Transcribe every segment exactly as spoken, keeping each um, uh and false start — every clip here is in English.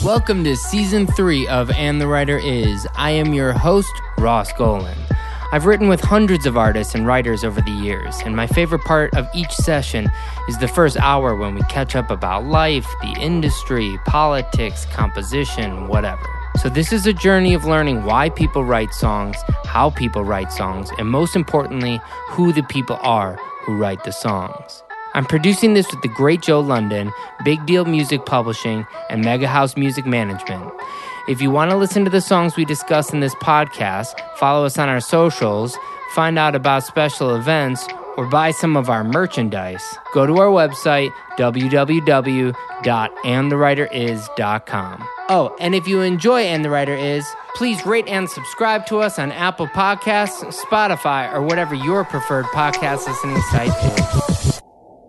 Welcome to Season three of And the Writer Is. I am your host, Ross Golan. I've written with hundreds of artists and writers over the years, and my favorite part of each session is the first hour when we catch up about life, the industry, politics, composition, whatever. So this is a journey of learning why people write songs, how people write songs, and most importantly, who the people are who write the songs. I'm producing this with the great Joe London, Big Deal Music Publishing, and Mega House Music Management. If you want to listen to the songs we discuss in this podcast, follow us on our socials, find out about special events, or buy some of our merchandise, go to our website, w w w dot and the writer is dot com. Oh, and if you enjoy And the Writer Is, please rate and subscribe to us on Apple Podcasts, Spotify, or whatever your preferred podcast listening site is.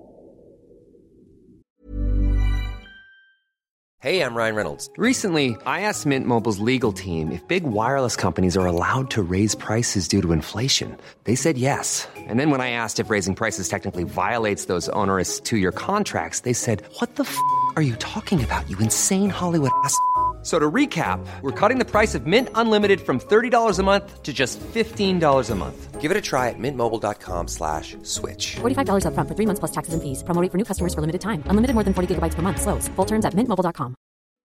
Hey, I'm Ryan Reynolds. Recently, I asked Mint Mobile's legal team if big wireless companies are allowed to raise prices due to inflation. They said yes. And then when I asked if raising prices technically violates those onerous two-year contracts, they said, "What the f*** are you talking about, you insane Hollywood ass f- So to recap, we're cutting the price of Mint Unlimited from thirty dollars a month to just fifteen dollars a month. Give it a try at mintmobile.com slash switch. forty-five dollars up front for three months plus taxes and fees. Promo rate for new customers for limited time. Unlimited more than forty gigabytes per month. Slows full terms at mint mobile dot com.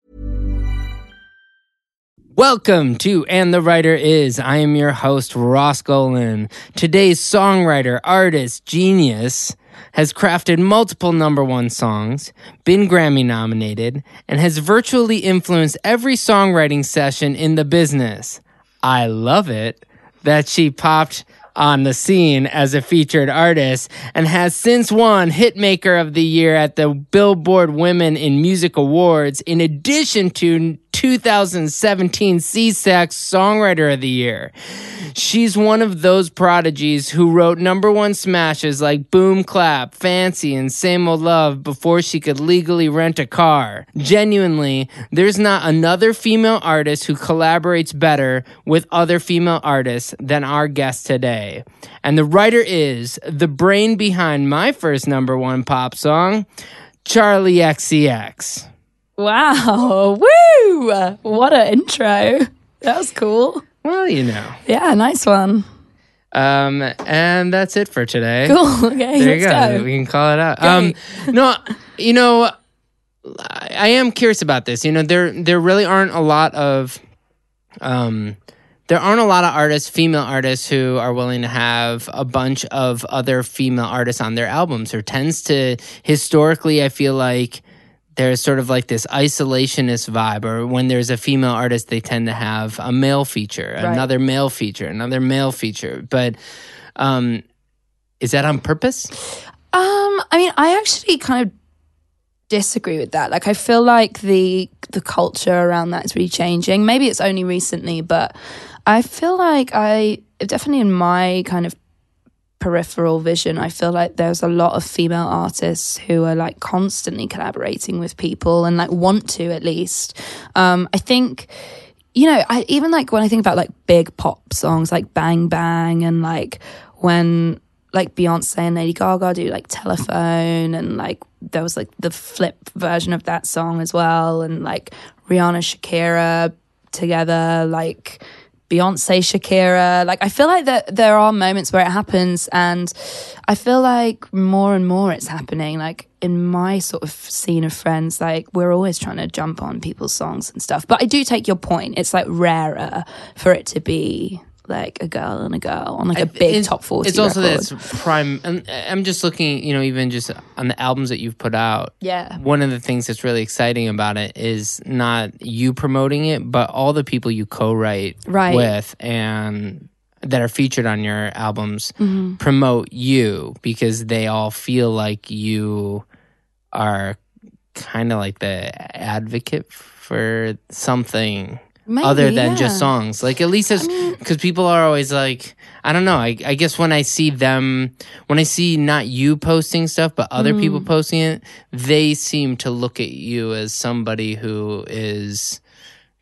Welcome to And the Writer Is. I am your host, Ross Golan. Today's songwriter, artist, genius has crafted multiple number one songs, been Grammy nominated, and has virtually influenced every songwriting session in the business. I love it that she popped on the scene as a featured artist and has since won Hitmaker of the Year at the Billboard Women in Music Awards, in addition to two thousand seventeen C S A C Songwriter of the Year. She's one of those prodigies who wrote number one smashes like Boom Clap, Fancy, and Same Old Love before she could legally rent a car. Genuinely, there's not another female artist who collaborates better with other female artists than our guest today. And the writer is the brain behind my first number one pop song, Charli X C X. Wow. Woo! What an intro. That was cool. Well, you know. Yeah, nice one. Um, and that's it for today. Cool. Okay, there you let's go. go. We can call it out. Great. Um, no, you know, I am curious about this. You know, there there really aren't a lot of, um, there aren't a lot of artists, female artists, who are willing to have a bunch of other female artists on their albums. There tends to, historically, I feel like there's sort of like this isolationist vibe, or when there's a female artist, they tend to have a male feature, Right. another male feature, another male feature. But um, is that on purpose? Um, I mean, I actually kind of disagree with that. Like, I feel like the the culture around that is really changing. Maybe it's only recently, but I feel like I definitely in my kind of peripheral vision, I feel like there's a lot of female artists who are like constantly collaborating with people and like want to, at least. Um, I think, you know, I even like when I think about like big pop songs like Bang Bang, and like when like Beyonce and Lady Gaga do like Telephone, and like there was like the flip version of that song as well, and like Rihanna, Shakira together, like Beyonce, Shakira. Like, I feel like that there are moments where it happens, and I feel like more and more it's happening. Like, in my sort of scene of friends, like, we're always trying to jump on people's songs and stuff. But I do take your point. It's like rarer for it to be like a girl and a girl on like a big It's- top forty It's also record. that it's prime. and I'm just looking, you know, even just on the albums that you've put out. Yeah. One of the things that's really exciting about it is not you promoting it, but all the people you co-write Right. with and that are featured on your albums Mm-hmm. promote you, because they all feel like you are kind of like the advocate for something Maybe, other than yeah. just songs. Like, at least it's because people are always like, I don't know. I, I guess when I see them, when I see not you posting stuff, but other people Mm. posting it, they seem to look at you as somebody who is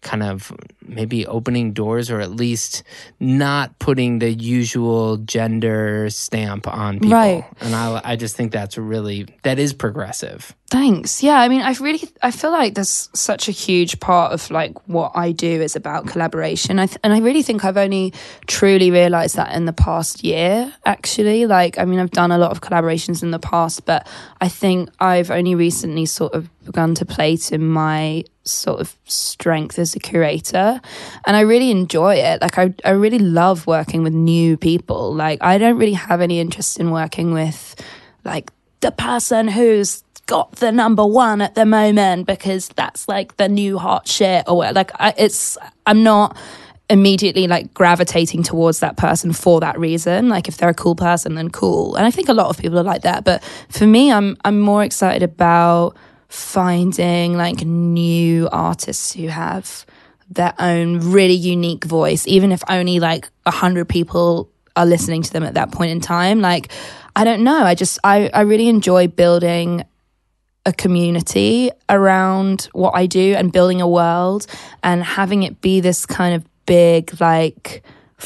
kind of maybe opening doors, or at least not putting the usual gender stamp on people. Right. And I, I just think that's really, that is progressive. Thanks. Yeah, I mean, I really, I feel like there's such a huge part of like what I do is about collaboration. I th- and I really think I've only truly realized that in the past year, actually. Like, I mean, I've done a lot of collaborations in the past, but I think I've only recently sort of begun to play to my sort of strength as a curator. And I really enjoy it. Like, I, I really love working with new people. Like, I don't really have any interest in working with like the person who's got the number one at the moment because that's like the new hot shit, or what. Like I, it's I'm not immediately like gravitating towards that person for that reason. Like if they're a cool person, then cool. And I think a lot of people are like that, but for me, I'm I'm more excited about finding like new artists who have their own really unique voice, even if only like a hundred people are listening to them at that point in time. Like I don't know, I just I I really enjoy building a community around what I do and building a world and having it be this kind of big like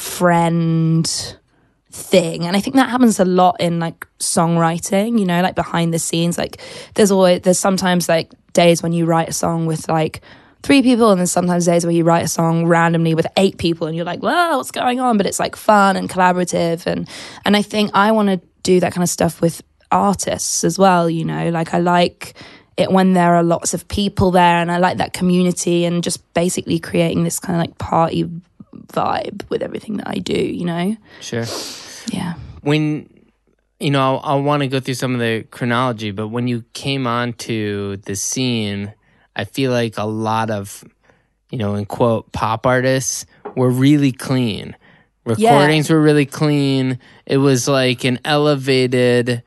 friend thing. And I think that happens a lot in like songwriting, you know, like behind the scenes. Like there's always there's sometimes like days when you write a song with like three people, and then sometimes days where you write a song randomly with eight people and you're like, well, what's going on? But it's like fun and collaborative, and and I think I want to do that kind of stuff with artists as well, you know. Like I like it when there are lots of people there, and I like that community and just basically creating this kind of like party vibe with everything that I do, you know. Sure. Yeah. When you know, I, I want to go through some of the chronology, but when you came onto the scene, I feel like a lot of, you know, in quote, pop artists were really clean. Recordings yeah. were really clean. It was like an elevated,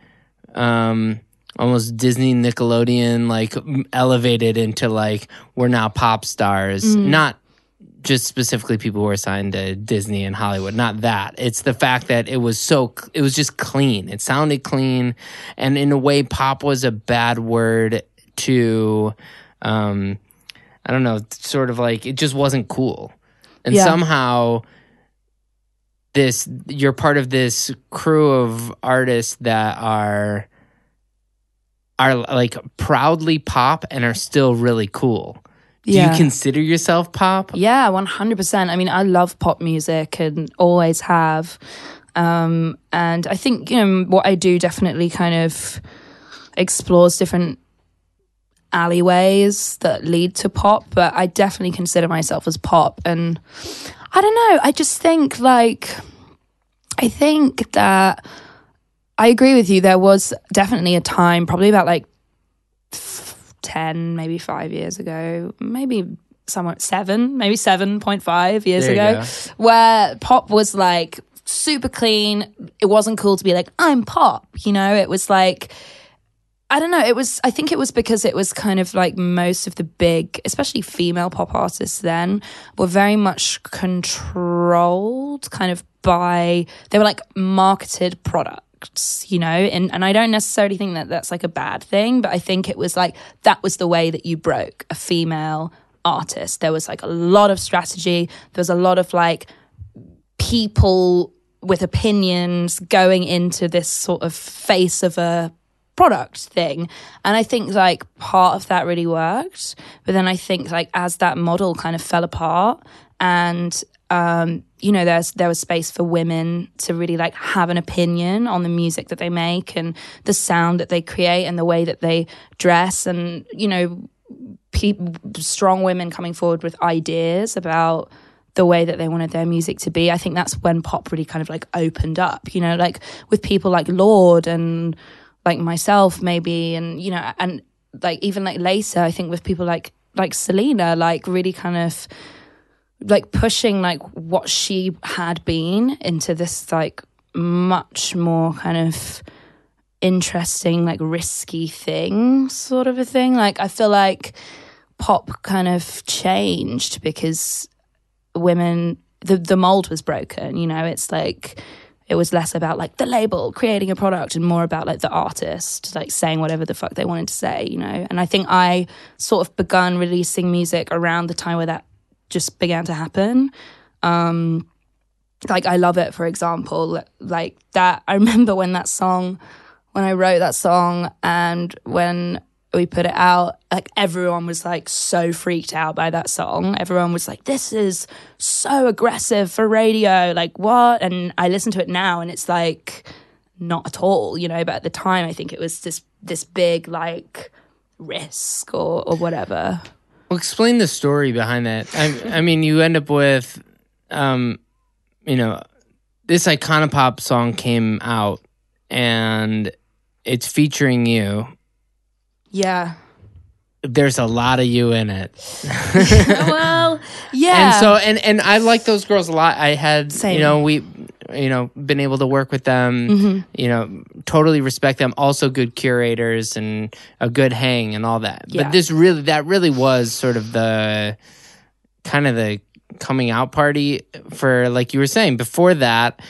um, almost Disney Nickelodeon, like elevated into like, we're now pop stars. Mm. Not just specifically people who are signed to Disney and Hollywood. Not that. It's the fact that it was so, it was just clean. It sounded clean. And in a way, pop was a bad word to, um, I don't know, sort of like, it just wasn't cool. And yeah. somehow this, you're part of this crew of artists that are, are like proudly pop and are still really cool. Do yeah. you consider yourself pop? Yeah, one hundred percent. I mean, I love pop music and always have. Um, and I think, you know, what I do definitely kind of explores different alleyways that lead to pop, but I definitely consider myself as pop. And I don't know, I just think like, I think that I agree with you. There was definitely a time, probably about like ten, maybe five years ago, maybe somewhere seven, maybe seven point five years there ago, where pop was like super clean. It wasn't cool to be like, I'm pop, you know. It was like, I don't know, it was, I think it was because it was kind of like most of the big, especially female pop artists then, were very much controlled kind of by, they were like marketed products. You know, and, and I don't necessarily think that that's like a bad thing, but I think it was like, that was the way that you broke a female artist. There was like a lot of strategy. There was a lot of like people with opinions going into this sort of face of a product thing. And I think like part of that really worked. But then I think like as that model kind of fell apart and Um, you know, there's there was space for women to really like have an opinion on the music that they make and the sound that they create and the way that they dress, and you know, pe- strong women coming forward with ideas about the way that they wanted their music to be. I think that's when pop really kind of like opened up, you know, like with people like Lorde and like myself maybe, and you know, and like even like later, I think with people like like Selena, like really kind of like pushing like what she had been into this like much more kind of interesting, like risky thing sort of a thing. Like I feel like pop kind of changed because women, the, the mold was broken, you know. It's like it was less about like the label creating a product and more about like the artist like saying whatever the fuck they wanted to say, you know. And I think I sort of begun releasing music around the time where that just began to happen. Um, like I Love It, for example, like that. I remember when that song, when I wrote that song and when we put it out, like everyone was like so freaked out by that song. Everyone was like, this is so aggressive for radio. Like what? And I listen to it now and it's like not at all, you know, but at the time I think it was this this big like risk or, or whatever. Well, explain the story behind that. I, I mean, you end up with, um, you know, this Iconopop song came out and it's featuring you. Yeah. There's a lot of you in it. Well, yeah. And so, and, and I like those girls a lot. I had, Same. you know, we, you know, been able to work with them, Mm-hmm. you know, totally respect them. Also good curators and a good hang and all that. Yeah. But this really, that really was sort of the, kind of the coming out party for, like you were saying, before that,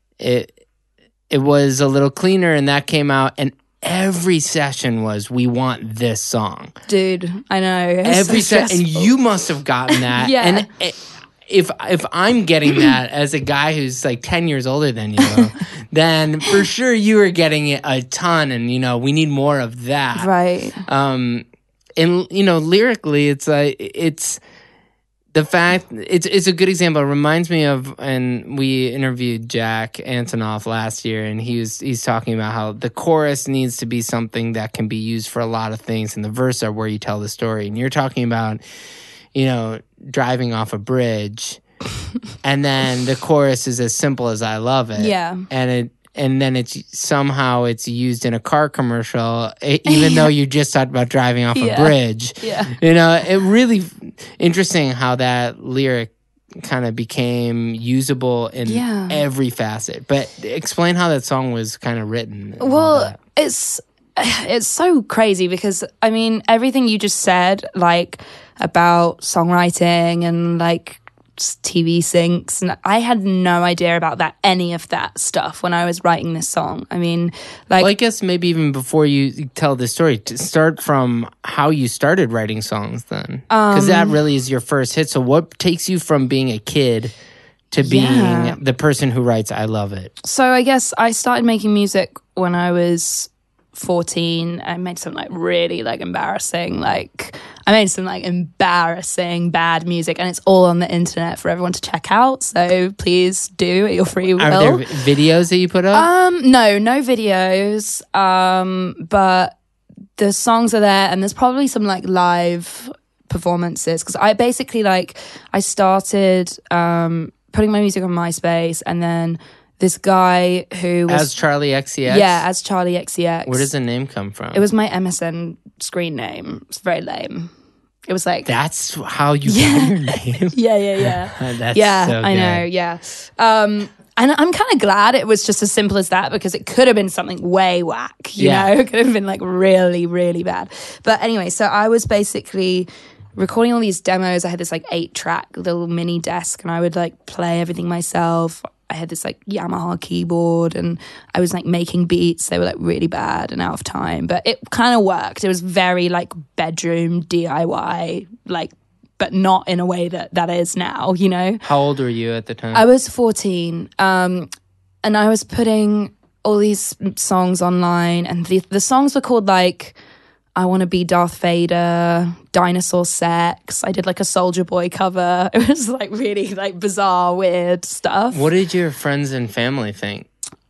it, it was a little cleaner and that came out and every session was, we want this song. Dude, I know. It was Every so session, and stressful. you must have gotten that. Yeah. And it, if if I'm getting that as a guy who's like ten years older than you, then for sure you are getting it a ton. And, you know, we need more of that. Right. Um, and, you know, lyrically, it's like, it's the fact, it's it's a good example. It reminds me of, and we interviewed Jack Antonoff last year, and he was he's talking about how the chorus needs to be something that can be used for a lot of things, and the verse are where you tell the story. And you're talking about, you know, driving off a bridge, and then the chorus is as simple as "I love it." Yeah. and it. And then it's somehow it's used in a car commercial, e- even though you just talked about driving off Yeah. a bridge. Yeah. You know, it really interesting how that lyric kind of became usable in Yeah. every facet. But explain how that song was kind of written. and all Well, that. it's it's so crazy because I mean everything you just said, like about songwriting and like T V syncs, and I had no idea about that any of that stuff when I was writing this song. I mean, like, Well, I guess maybe even before you tell the story, to start from how you started writing songs then. Because Um, that really is your first hit. So what takes you from being a kid to being Yeah. the person who writes I Love It? so I guess I started making music when I was fourteen. I made some like really like embarrassing, like I made some like embarrassing bad music, and it's all on the internet for everyone to check out. So please do at your free will. Are there vi- videos that you put up? Um, no, no videos. Um, but the songs are there, and there's probably some like live performances because I basically like I started um putting my music on MySpace, and then this guy who was As Charlie X C X? yeah as Charlie X C X. Where does the name come from? It was my M S N screen name. It's very lame. It was like That's how you Yeah. got your name? yeah yeah yeah. That's yeah, so I good. know, yeah. Um, and I'm kind of glad it was just as simple as that because it could have been something way whack, you Yeah. know? It could have been like really, really bad. But anyway, so I was basically recording all these demos. I had this like eight track little mini desk and I would like play everything myself. I had this like Yamaha keyboard and I was like making beats. They were like really bad and out of time, but it kind of worked. It was very like bedroom D I Y, like, but not in a way that that is now, you know? How old were you at the time? I was fourteen, um, and I was putting all these songs online, and the the songs were called like "I Want to Be Darth Vader," "Dinosaur Sex." I did like a Soldier Boy cover. It was like really like bizarre, weird stuff. What did your friends and family think?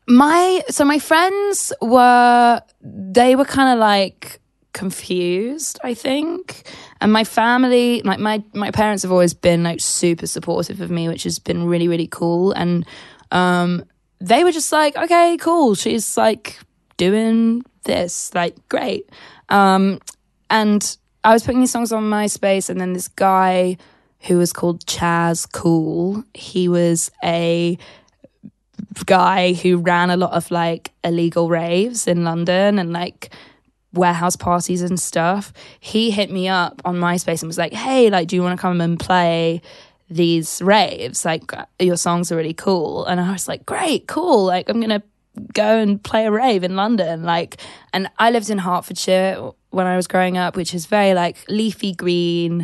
My so my friends were they were kind of like confused, I think, and my family, like my my parents have always been like super supportive of me, which has been really really cool, and um they were just like, okay, cool, she's like doing this, like great. Um and I was putting these songs on MySpace, and then this guy who was called Chaz Cool, he was a guy who ran a lot of like illegal raves in London and like warehouse parties and stuff. He hit me up on MySpace and was like, hey, like, do you want to come and play these raves? Like, your songs are really cool. And I was like, great, cool. Like, I'm going to go and play a rave in London. Like, and I lived in Hertfordshire when I was growing up, which is very like leafy green,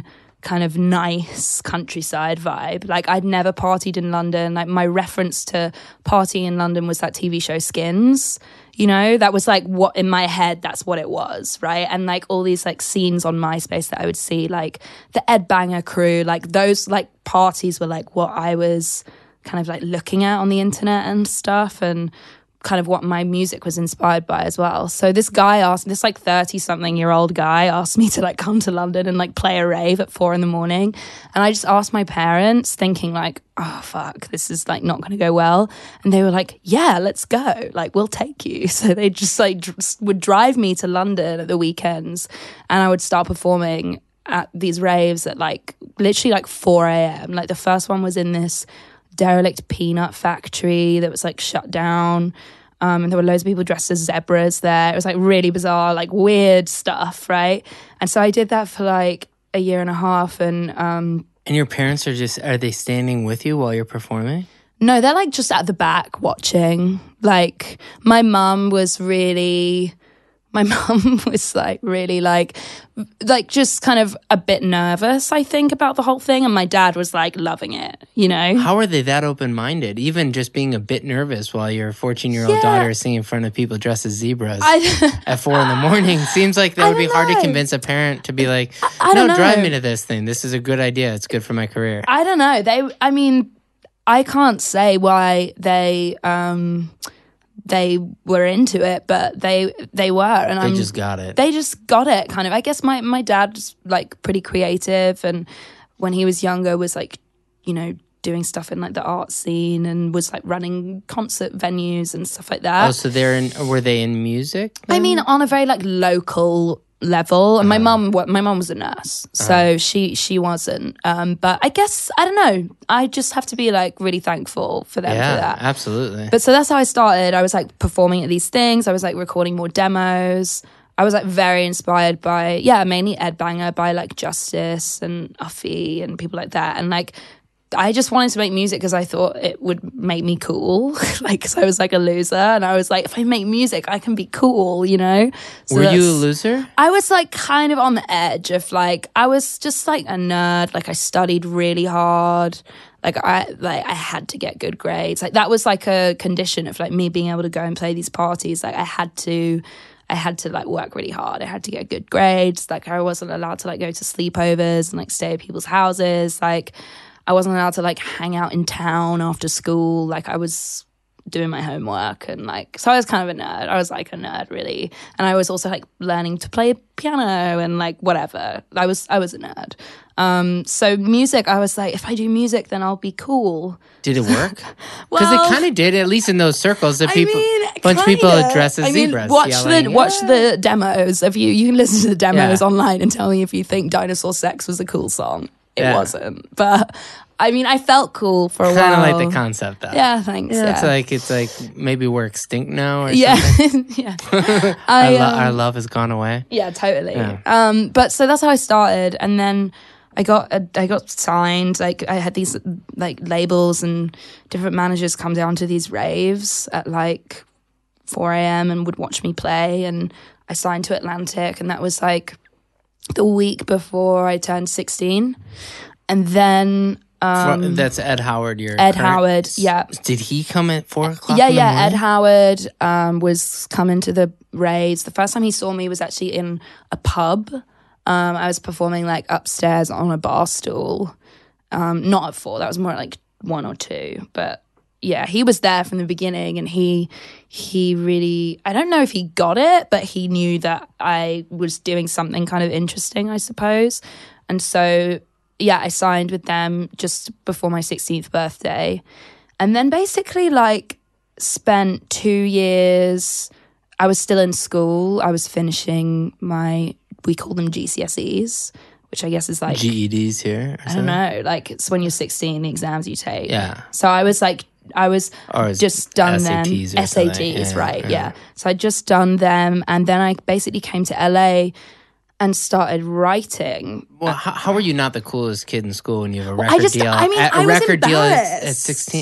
kind of nice countryside vibe. Like I'd never partied in London. Like my reference to partying in London was that T V show Skins. You know, that was like what in my head, that's what it was, right? And like all these like scenes on MySpace that I would see, like the Ed Banger crew, like those like parties were like what I was kind of like looking at on the internet and stuff, and kind of what my music was inspired by as well. So this guy asked, this like thirty something year old guy asked me to like come to London and like play a rave at four in the morning. And I just asked my parents thinking like, oh fuck, this is like not going to go well. And they were like, yeah, let's go. Like, we'll take you. So they just like dr- would drive me to London at the weekends, and I would start performing at these raves at like literally like four a.m. Like the first one was in this derelict peanut factory that was like shut down, um, and there were loads of people dressed as zebras there. It was like really bizarre, like weird stuff, right? And so I did that for like a year and a half, and um, And your parents are just, are they standing with you while you're performing? no, they're like just at the back watching. Like my mum was really... My mum was like really like, like just kind of a bit nervous, I think, about the whole thing. And my dad was like loving it, you know? How are they that open-minded? Even just being a bit nervous while your fourteen-year-old Yeah. daughter is singing in front of people dressed as zebras I, at four in the morning seems like that I would be don't hard to know. convince a parent to be like, I no, don't drive know. me to this thing. This is a good idea. It's good for my career. I don't know. They, I mean, I can't say why they, um, they were into it, but they they were, and They I'm just got it. They just got it, kind of. I guess my my dad's like pretty creative, and when he was younger, was like, you know, doing stuff in like the art scene, and was like running concert venues and stuff like that. Oh, so they're in, were they in music? I mean, on a very like local level. And my mum, wa- my mum was a nurse, so she she wasn't. Um, but I guess I don't know. I just have to be like really thankful for them for Yeah, that. absolutely. But so that's how I started. I was like performing at these things. I was like recording more demos. I was like very inspired by, yeah, mainly Ed Banger, by like Justice and Uffy and people like that. And like, I just wanted to make music because I thought it would make me cool. Like, because I was like a loser. And I was like, if I make music, I can be cool, you know? So Were you a that's- loser? I was like kind of on the edge of like, I was just like a nerd. Like I studied really hard. Like I like I had to get good grades. Like that was like a condition of like me being able to go and play these parties. Like I had to I had to like work really hard. I had to get good grades. Like I wasn't allowed to like go to sleepovers and like stay at people's houses. Like I wasn't allowed to like hang out in town after school. Like I was doing my homework, and like, so I was kind of a nerd. I was like a nerd really. And I was also like learning to play piano and like whatever. I was, I was a nerd. Um, so music, I was like, if I do music, then I'll be cool. Did it work? Because Well, it kind of did, at least in those circles. That I people, mean, bunch of people kinda. dressed as I mean, zebras. watch yelling, the watch "Yeah." the demos. If you you can listen to the demos Yeah. online and tell me if you think Dinosaur Sex was a cool song. It Yeah. wasn't, but I mean, I felt cool for a Kind while. of like the concept, though. Yeah, thanks. Yeah, Yeah, it's like it's like maybe we're extinct now, or yeah, something. yeah. Our, I, lo- um, our love has gone away. Yeah, totally. Yeah. Um, but so that's how I started, and then I got a, I got signed. Like I had these like labels and different managers come down to these raves at like four a.m. and would watch me play, and I signed to Atlantic, and that was like the week before I turned sixteen, and then. Fro- Um, That's Ed Howard. Your Ed current- Howard, yeah. Did he come at four o'clock? Yeah, in the yeah. morning? Ed Howard um, was coming to the raves. The first time he saw me was actually in a pub. Um, I was performing like upstairs on a bar stool. Um, not at four. That was more at, like one or two. But yeah, he was there from the beginning, and he he really, I don't know if he got it, but he knew that I was doing something kind of interesting, I suppose. And so yeah, I signed with them just before my sixteenth birthday. And then basically like spent two years, I was still in school. I was finishing my, we call them G C S Es, which I guess is like, G E Ds here. or I don't know, like it's when you're sixteen, the exams you take. Yeah. So I was like, I was Or is just done S A Ts them. or S A Ts, something. Yeah, right, yeah. yeah. So I'd just done them. And then I basically came to L A and started writing. Well, how, how are you not the coolest kid in school when you have a record I just- deal? I mean, a I was record deal at, at embarrassed. sixteen.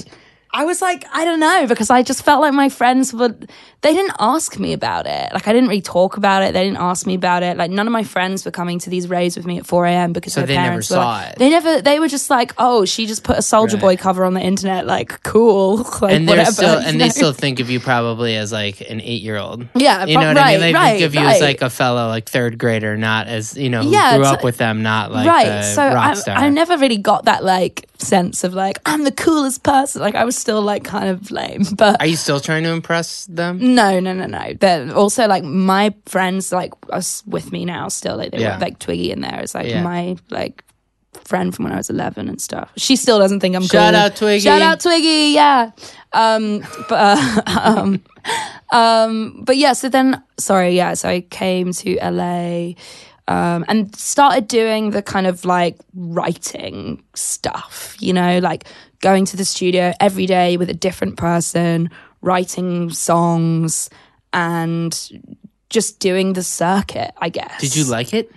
I was like, I don't know, because I just felt like my friends were, they didn't ask me about it. Like, I didn't really talk about it. They didn't ask me about it. Like, none of my friends were coming to these raves with me at four a.m. because So their they never parents were saw like, it. They never, they were just like, oh, she just put a Soulja Right. Boy cover on the internet. Like, cool. Like, and they're whatever. still you and know? they still think of you probably as like an eight year old. Yeah, you know what right, I mean. They right, think of you right. as like a fellow like third grader, not as you know who Yeah, grew it's up like- with them, not like right. the So rock I, star. I never really got that like sense of like, I'm the coolest person. Like, I was still like kind of lame. But Are you still trying to impress them? no, no, no, no. They're also like my friends, like us with me now, still like they Yeah. were like Twiggy in there. It's like Yeah. my like friend from when I was eleven and stuff. She still doesn't think I'm Shout cool. out, Twiggy. Shout out Twiggy. Yeah. Um. But uh, um. Um. But yeah. So then, sorry. Yeah. So I came to L A. Um, and started doing the kind of like writing stuff, you know, like going to the studio every day with a different person, writing songs, and just doing the circuit, I guess. Did you like it?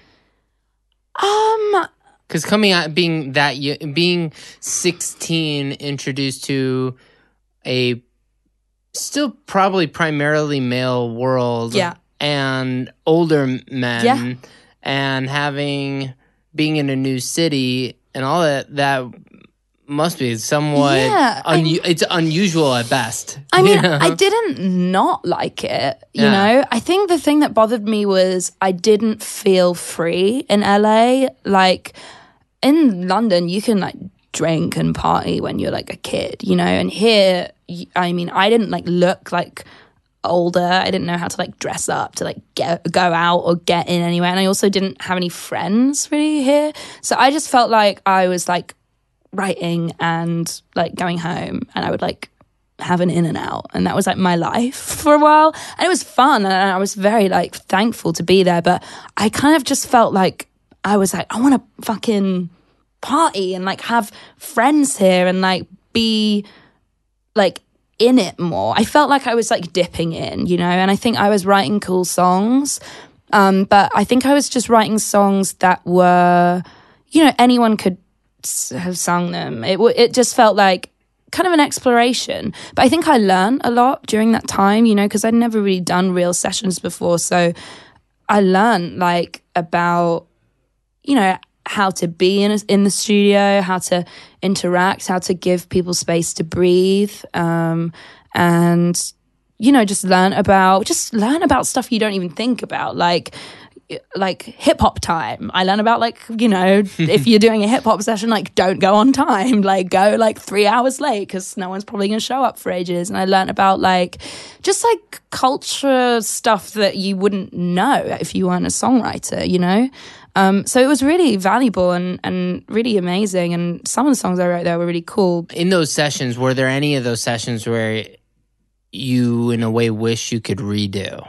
Um, Because coming out, being that y- being sixteen, introduced to a still probably primarily male world, Yeah. and older men, Yeah. and having being in a new city and all that, that must be somewhat Yeah, I- unu- it's unusual at best. I you mean, know? I didn't not like it, you Yeah. know? I think the thing that bothered me was I didn't feel free in L A. Like, in London, you can, like, drink and party when you're, like, a kid, you know? And here, y- I mean, I didn't, like, look, like, older. I didn't know how to, like, dress up to, like, get, go out or get in anywhere. And I also didn't have any friends, really, here. So I just felt like I was, like, writing and like going home, and I would like have an in and out, and that was like my life for a while, and it was fun, and I was very like thankful to be there. But I kind of just felt like I was like, I want to fucking party and like have friends here and like be like in it more. I felt like I was like dipping in, you know, and I think I was writing cool songs, um, but I think I was just writing songs that were, you know, anyone could have sung them. It w- it just felt like kind of an exploration. But I think I learned a lot during that time, you know, because I'd never really done real sessions before. So I learned like about, you know, how to be in a, in the studio, how to interact, how to give people space to breathe, um, and you know, just learn about just learn about stuff you don't even think about, like. like hip hop time. I learn about like, you know, if you're doing a hip hop session, like don't go on time, like go like three hours late because no one's probably going to show up for ages. And I learned about like just like culture stuff that you wouldn't know if you weren't a songwriter, you know? Um, so it was really valuable and, and really amazing. And some of the songs I wrote there were really cool. In those sessions, were there any of those sessions where you, in a way, wish you could redo?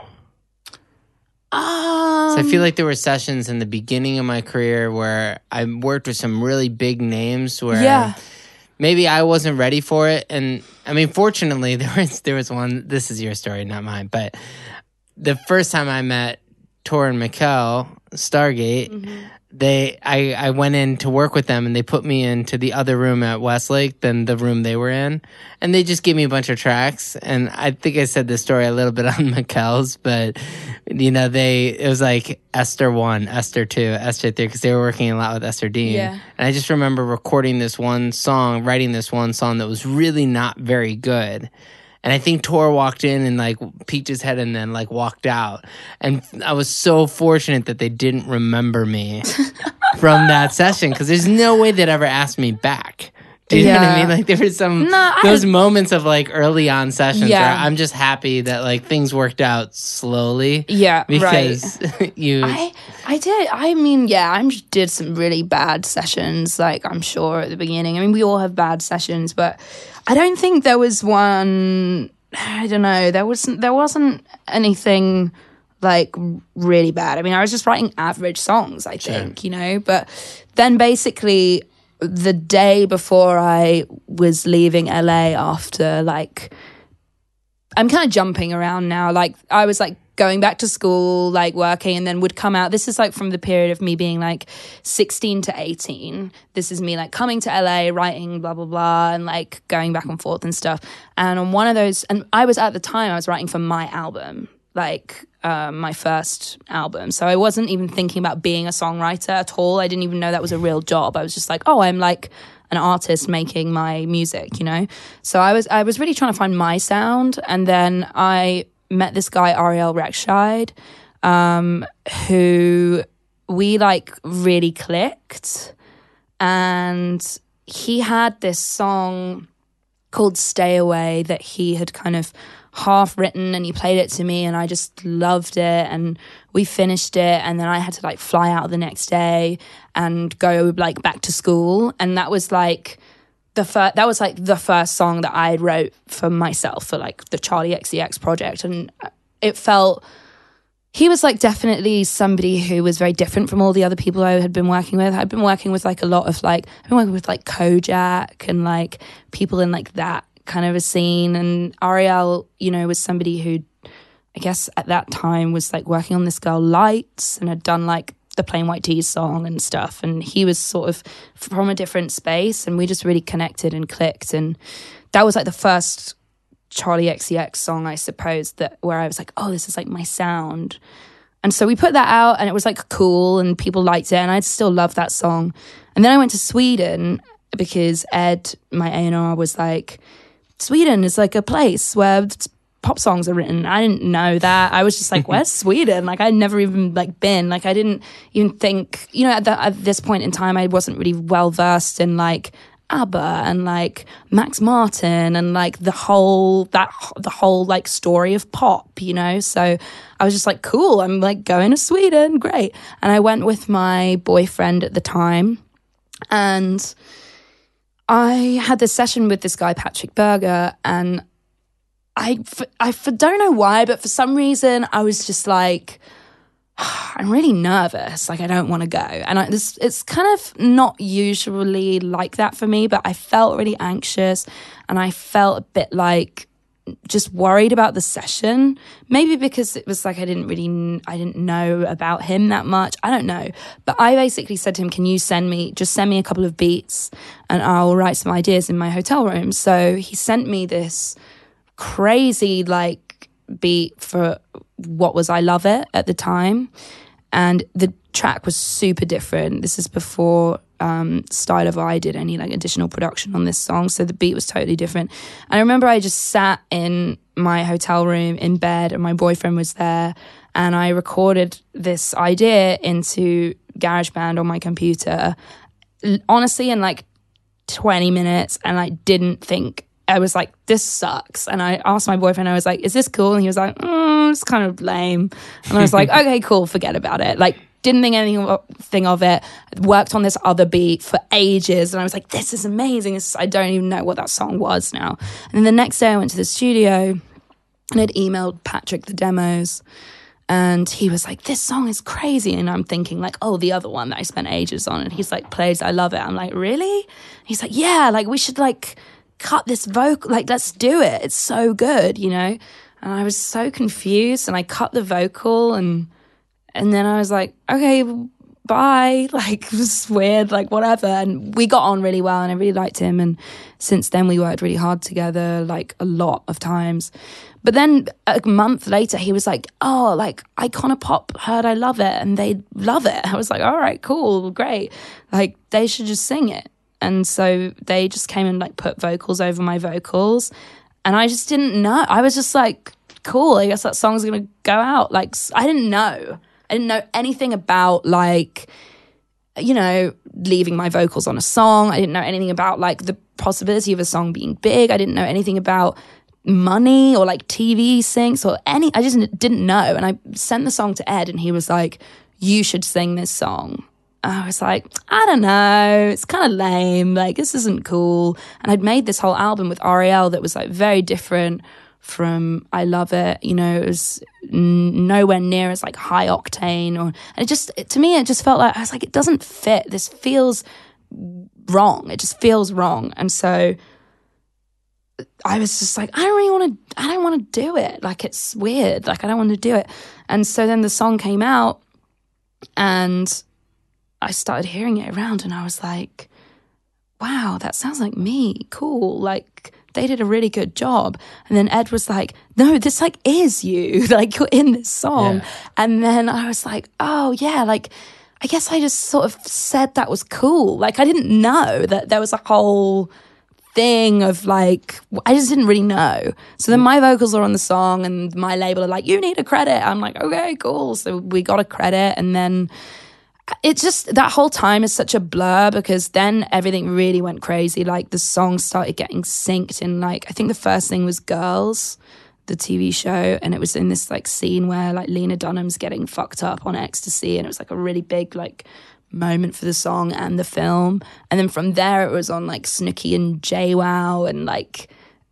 Um, So I feel like there were sessions in the beginning of my career where I worked with some really big names where Yeah. maybe I wasn't ready for it. And I mean, fortunately, there was there was one. This is your story, not mine. But the first time I met Tor and Mikkel, Stargate, they I, I went in to work with them, and they put me into the other room at Westlake than the room they were in, and they just gave me a bunch of tracks. And I think I said this story a little bit on Mikkel's, but you know, they it was like Esther one, Esther two, Esther three, because they were working a lot with Esther Dean. Yeah. And I just remember recording this one song, writing this one song that was really not very good. And I think Tor walked in and like peeked his head and then like walked out. And I was so fortunate that they didn't remember me from that session, because there's no way they'd ever ask me back. Do you know what I Yeah. mean? Like there was some No, I- those moments of like early on sessions Yeah. where I'm just happy that like things worked out slowly. Yeah, right. because you. I I did. I mean, yeah, I did some really bad sessions. Like I'm sure at the beginning. I mean, we all have bad sessions, but I don't think there was one. I don't know. There wasn't. There wasn't anything like really bad. I mean, I was just writing average songs. I think you know. But then basically, the day before I was leaving L A after like. I'm kind of jumping around now. Like I was like going back to school, like working, and then would come out. This is like from the period of me being like sixteen to eighteen. This is me like coming to L A, writing blah, blah, blah, and like going back and forth and stuff. And on one of those, and I was at the time, I was writing for my album, like um, my first album. So I wasn't even thinking about being a songwriter at all. I didn't even know that was a real job. I was just like, oh, I'm like an artist making my music, you know? So I was I was really trying to find my sound. And then I met this guy, Ariel Rechtshaid, um, who we like really clicked. And he had this song called Stay Away that he had kind of half written, and he played it to me, and I just loved it, and we finished it, and then I had to like fly out the next day and go like back to school. And that was like the first that was like the first song that I wrote for myself for like the Charli X C X project. And it felt, he was like definitely somebody who was very different from all the other people I had been working with. I'd been working with like a lot of like I've been working with like Kojak and like people in like that kind of a scene. And Ariel, you know, was somebody who I guess at that time was like working on this girl Lights and had done like the Plain White T's song and stuff. And he was sort of from a different space, and we just really connected and clicked. And that was like the first Charli X C X song, I suppose, that where I was like, oh, this is like my sound. And so we put that out, and it was like cool, and people liked it, and I still love that song. And then I went to Sweden because Ed, my A and R, was like, Sweden is like a place where pop songs are written. I didn't know that. I was just like, where's Sweden? Like I'd never even like been. Like I didn't even think, you know, at, the, at this point in time, I wasn't really well versed in like ABBA and like Max Martin and like the whole that the whole like story of pop, you know. So I was just like, cool. I'm like going to Sweden, great. And I went with my boyfriend at the time, and I had this session with this guy, Patrick Berger, and I, I don't know why, but for some reason I was just like, I'm really nervous. Like I don't want to go. And I, this, it's kind of not usually like that for me, but I felt really anxious, and I felt a bit like just worried about the session. Maybe because it was like I didn't really, I didn't know about him that much. I don't know. But I basically said to him, can you send me, just send me a couple of beats and I'll write some ideas in my hotel room. So he sent me this crazy like beat for what was I Love It at the time. And the track was super different. This is before um, Style of I did any like additional production on this song. So the beat was totally different. And I remember I just sat in my hotel room in bed, and my boyfriend was there, and I recorded this idea into GarageBand on my computer, honestly, in like twenty minutes. And I didn't think, I was like, this sucks. And I asked my boyfriend, I was like, is this cool? And he was like, mm, it's kind of lame. And I was like, okay, cool, forget about it. Like, didn't think anything of it. Worked on this other beat for ages, and I was like, this is amazing. This is, I don't even know what that song was now. And then the next day I went to the studio and I'd emailed Patrick the demos, and he was like, this song is crazy. And I'm thinking like, oh, the other one that I spent ages on. And he's like, plays I Love It. I'm like, really? And he's like, yeah, like we should like cut this vocal, like let's do it. It's so good, you know? And I was so confused, and I cut the vocal, and And then I was like, okay, bye. Like, it was weird, like, whatever. And we got on really well, and I really liked him. And since then, we worked really hard together, like, a lot of times. But then a month later, he was like, oh, like, Iconopop heard I Love It, and they love it. I was like, all right, cool, great. Like, they should just sing it. And so they just came and, like, put vocals over my vocals. And I just didn't know. I was just like, cool, I guess that song's going to go out. Like, I didn't know. I didn't know anything about, like, you know, leaving my vocals on a song. I didn't know anything about, like, the possibility of a song being big. I didn't know anything about money or, like, T V syncs or any. I just didn't know. And I sent the song to Ed, and he was like, you should sing this song. I was like, I don't know. It's kind of lame. Like, this isn't cool. And I'd made this whole album with Ariel that was, like, very different from I Love It, you know. It was n- nowhere near as like high octane, or and it just it, to me it just felt like I was like, it doesn't fit. This feels wrong. It just feels wrong. And so I was just like, I don't really want to, I don't want to do it. Like, it's weird. Like, I don't want to do it. And so then the song came out and I started hearing it around and I was like, wow, that sounds like me. Cool. Like, they did a really good job. And then Ed was like, no, this like is you. Like, you're in this song. Yeah. And then I was like, oh yeah, like, I guess I just sort of said that was cool. Like, I didn't know that there was a whole thing of like, I just didn't really know. So then my vocals are on the song and my label are like, you need a credit. I'm like, okay, cool. So we got a credit. And then it's just, that whole time is such a blur because then everything really went crazy. Like the song started getting synced in, like, I think the first thing was Girls, the T V show, and it was in this like scene where like Lena Dunham's getting fucked up on ecstasy, and it was like a really big like moment for the song and the film. And then from there it was on like Snooki and JWoww and like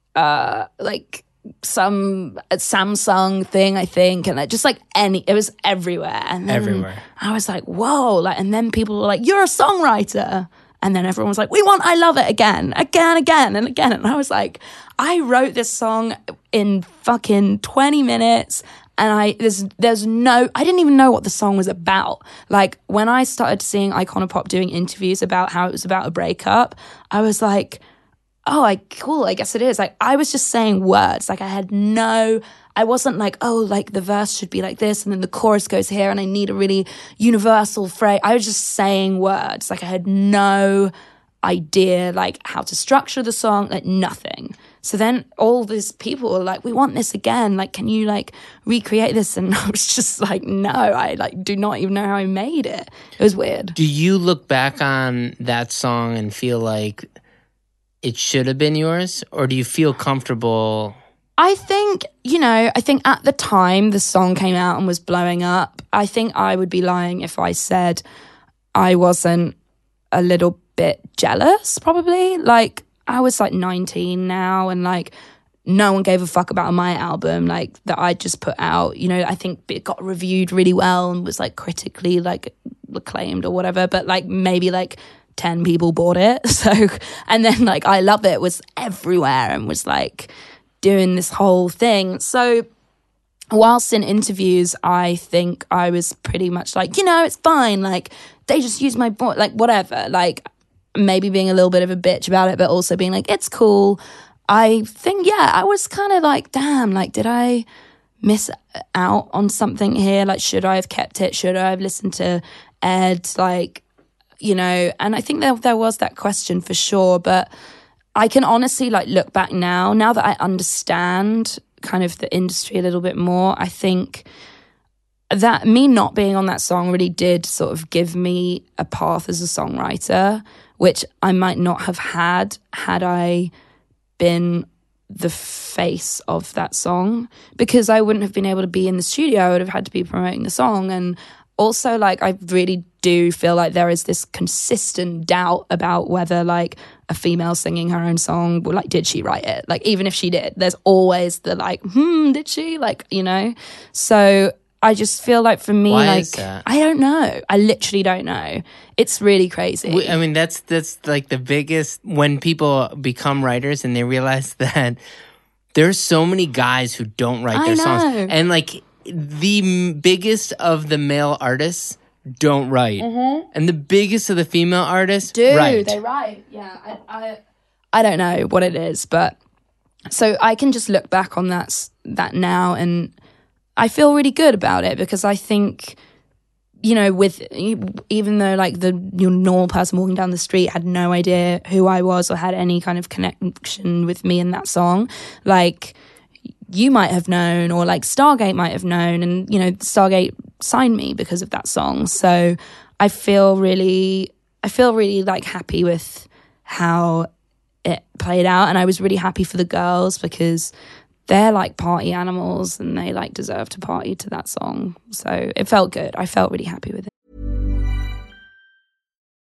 uh like some Samsung thing, I think, and like just like any, it was everywhere. And then everywhere. I was like, whoa, like, and then people were like, you're a songwriter. And then everyone was like, we want I Love It again, again, again, and again. And I was like, I wrote this song in fucking twenty minutes. And I, there's, there's no, I didn't even know what the song was about. Like, when I started seeing Iconopop doing interviews about how it was about a breakup, I was like, oh, I, cool, I guess it is. Like, I was just saying words. Like, I had no, I wasn't like, oh, like, the verse should be like this, and then the chorus goes here, and I need a really universal phrase. I was just saying words. Like, I had no idea, like, how to structure the song, like, nothing. So then all these people were like, we want this again. Like, can you, like, recreate this? And I was just like, no, I, like, do not even know how I made it. It was weird. Do you look back on that song and feel like it should have been yours? Or do you feel comfortable? I think, you know, I think at the time the song came out and was blowing up, I think I would be lying if I said I wasn't a little bit jealous, probably. Like, I was like nineteen now, and like no one gave a fuck about my album, like, that I just put out. You know, I think it got reviewed really well and was like critically like acclaimed or whatever, but like maybe like ten people bought it. So, and then like I Love It was everywhere and was like doing this whole thing. So whilst in interviews, I think I was pretty much like, you know, it's fine. Like, they just use my voice, like, whatever. Like, maybe being a little bit of a bitch about it, but also being like, it's cool. I think, yeah, I was kind of like, damn, like, did I miss out on something here? Like, should I have kept it? Should I have listened to Ed? Like, you know, and I think there, there was that question for sure, but I can honestly like look back now, now that I understand kind of the industry a little bit more, I think that me not being on that song really did sort of give me a path as a songwriter, which I might not have had had I been the face of that song, because I wouldn't have been able to be in the studio. I would have had to be promoting the song. And also, like, I really do feel like there is this consistent doubt about whether, like, a female singing her own song, well, like, did she write it? Like, even if she did, there's always the, like, hmm, did she? Like, you know? So I just feel like for me, Why like, is that? I don't know. I literally don't know. It's really crazy. I mean, that's that's like the biggest, when people become writers and they realize that there's so many guys who don't write I their know. songs. And, like, the m- biggest of the male artists don't write, mm-hmm. and the biggest of the female artists do write. They write? Yeah, I, I, I don't know what it is, but so I can just look back on that s- that now, and I feel really good about it, because I think, you know, with even though like the your normal person walking down the street had no idea who I was or had any kind of connection with me in that song, like, you might have known, or like Stargate might have known, and, you know, Stargate signed me because of that song. So I feel really, I feel really like happy with how it played out. And I was really happy for the girls, because they're like party animals and they like deserve to party to that song. So it felt good. I felt really happy with it.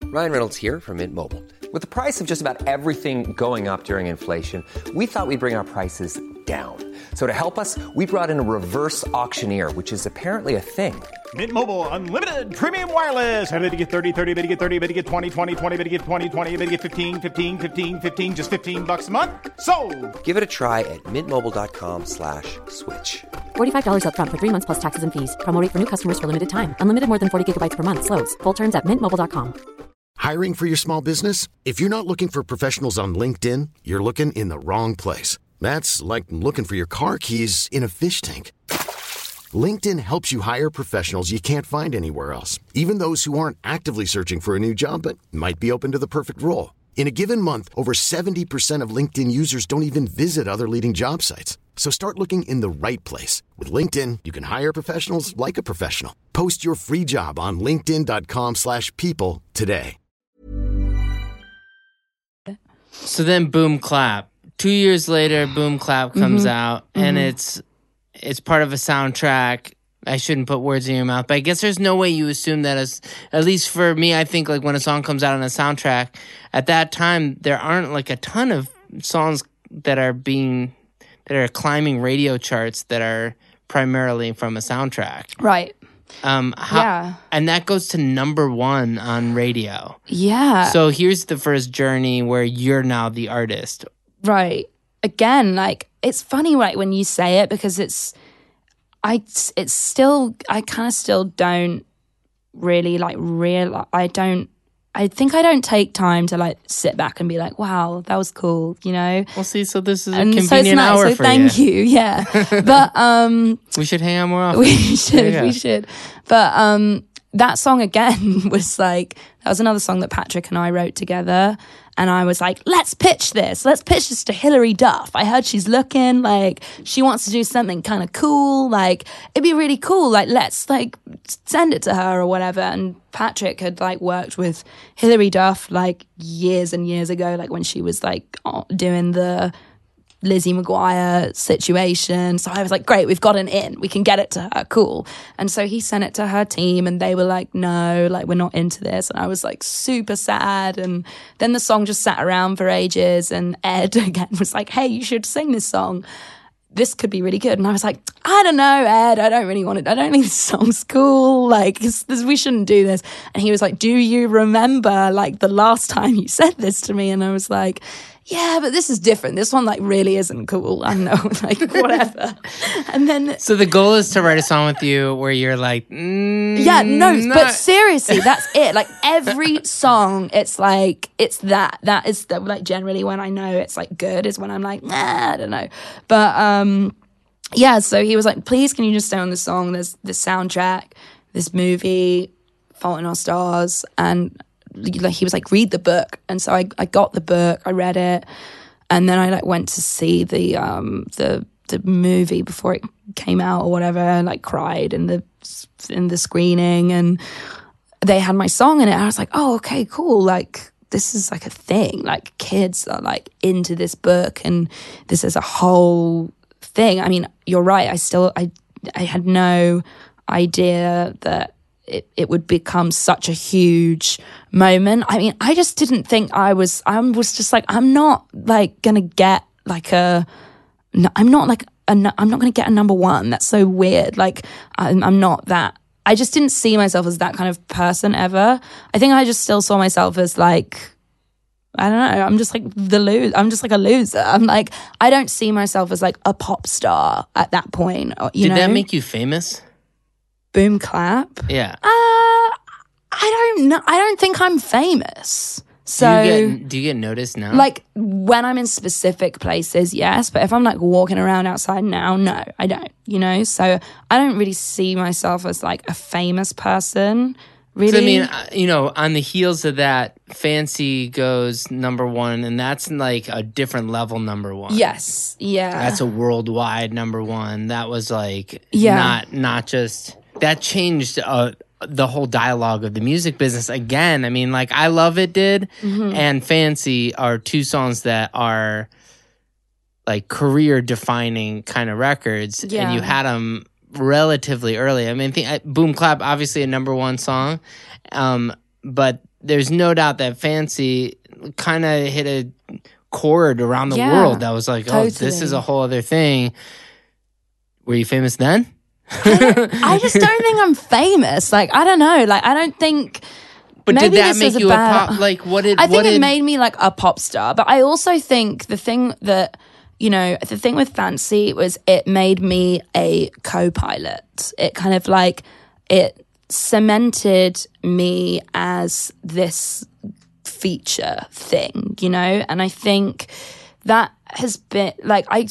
Ryan Reynolds here from Mint Mobile. With the price of just about everything going up during inflation, we thought we'd bring our prices down. So to help us, we brought in a reverse auctioneer, which is apparently a thing. Mint Mobile Unlimited Premium Wireless. How to get thirty, thirty, how to get thirty, how to get twenty, twenty, twenty, how to get twenty, twenty, how to get fifteen, fifteen, fifteen, fifteen, just fifteen bucks a month? Sold! Give it a try at mintmobile.com slash switch. forty-five dollars up front for three months plus taxes and fees. Promo rate for new customers for limited time. Unlimited more than forty gigabytes per month. Slows full terms at mint mobile dot com. Hiring for your small business? If you're not looking for professionals on LinkedIn, you're looking in the wrong place. That's like looking for your car keys in a fish tank. LinkedIn helps you hire professionals you can't find anywhere else, even those who aren't actively searching for a new job but might be open to the perfect role. In a given month, over seventy percent of LinkedIn users don't even visit other leading job sites. So start looking in the right place. With LinkedIn, you can hire professionals like a professional. Post your free job on linkedin.com slash people today. So then Boom Clap. Two years later, Boom Clap comes Mm-hmm. out, and it's it's part of a soundtrack. I shouldn't put words in your mouth, but I guess there's no way you assume that as, at least for me, I think like when a song comes out on a soundtrack, at that time, there aren't like a ton of songs that are being, that are climbing radio charts that are primarily from a soundtrack. Right. Um, how, Yeah. And that goes to number one on radio. Yeah. So here's the first journey where you're now the artist. Right. Again, like, it's funny, right, when you say it, because it's, I, it's still, I kind of still don't really, like, real, I don't, I think I don't take time to, like, sit back and be like, wow, that was cool, you know? Well, see, so this is a And so convenient it's nice, hour so for thank you. you, yeah. But, um, We should hang out more often. we should, Yeah. we should. But, um, that song again was like, that was another song that Patrick and I wrote together. And I was like, let's pitch this. Let's pitch this to Hilary Duff. I heard she's looking, like, she wants to do something kind of cool. Like, it'd be really cool. Like, let's, like, send it to her or whatever. And Patrick had, like, worked with Hilary Duff, like, years and years ago, like, when she was, like, doing the Lizzie McGuire situation. So I was like, great, we've got an in. We can get it to her. Cool. And so he sent it to her team and they were like, no, like, we're not into this. And I was like super sad. And then the song just sat around for ages. And Ed again was like, hey, you should sing this song. This could be really good. And I was like, I don't know, Ed. I don't really want it. I don't think this song's cool. Like, this, this, we shouldn't do this. And he was like, do you remember, like, the last time you said this to me? And I was like, yeah, but this is different. This one, like, really isn't cool. I know, like, whatever. And then... So the goal is to write a song with you where you're like, mm, Yeah, no, not- but seriously, that's it. Like, every song, it's like, it's that. That is, the, like, generally when I know it's, like, good is when I'm like, nah, I don't know. But, um, yeah, so he was like, please, can you just stay on this song? There's this soundtrack, this movie, Fault in Our Stars, and... like he was like, read the book. And so I, I got the book, I read it, and then I like went to see the um the the movie before it came out or whatever, and like cried in the in the screening, and they had my song in it. I was like, oh, okay, cool, like this is like a thing, like kids are like into this book and this is a whole thing. I mean, you're right, I still I I had no idea that It, it would become such a huge moment. I mean, I just didn't think I was, I was just like, I'm not like going to get like a, I'm not like, a, I'm not going to get a number one. That's so weird. Like, I'm, I'm not that, I just didn't see myself as that kind of person ever. I think I just still saw myself as like, I don't know, I'm just like the lose. I'm just like a loser. I'm like, I don't see myself as like a pop star at that point. You Did know? that make you famous? Boom Clap? Yeah. Uh, I don't know. I don't think I'm famous. So, do you get, do you get noticed now? like, when I'm in specific places, yes. But if I'm, like, walking around outside now, no, I don't, you know? So I don't really see myself as, like, a famous person, really. So, I mean, uh, you know, on the heels of that, Fancy goes number one, and that's like a different level number one. Yes, yeah. That's a worldwide number one. That was like Yeah. not not just that changed uh, the whole dialogue of the music business again. I mean, like I Love It did, Mm-hmm. and Fancy are two songs that are like career defining kind of records, Yeah. and you had them relatively early. I mean, I think, Boom Clap obviously a number one song, um, but there's no doubt that Fancy kind of hit a chord around the Yeah, world that was like, oh, this totally. is a whole other thing. Were you famous then? I just don't think I'm famous. Like, I don't know. Like, I don't think. But maybe did that this make was you bad- a pop? Like, what did I think what it did, made me like a pop star. But I also think the thing that, you know, the thing with Fancy was it made me a co-pilot. It kind of like, it cemented me as this feature thing, you know? And I think that has been, like, I...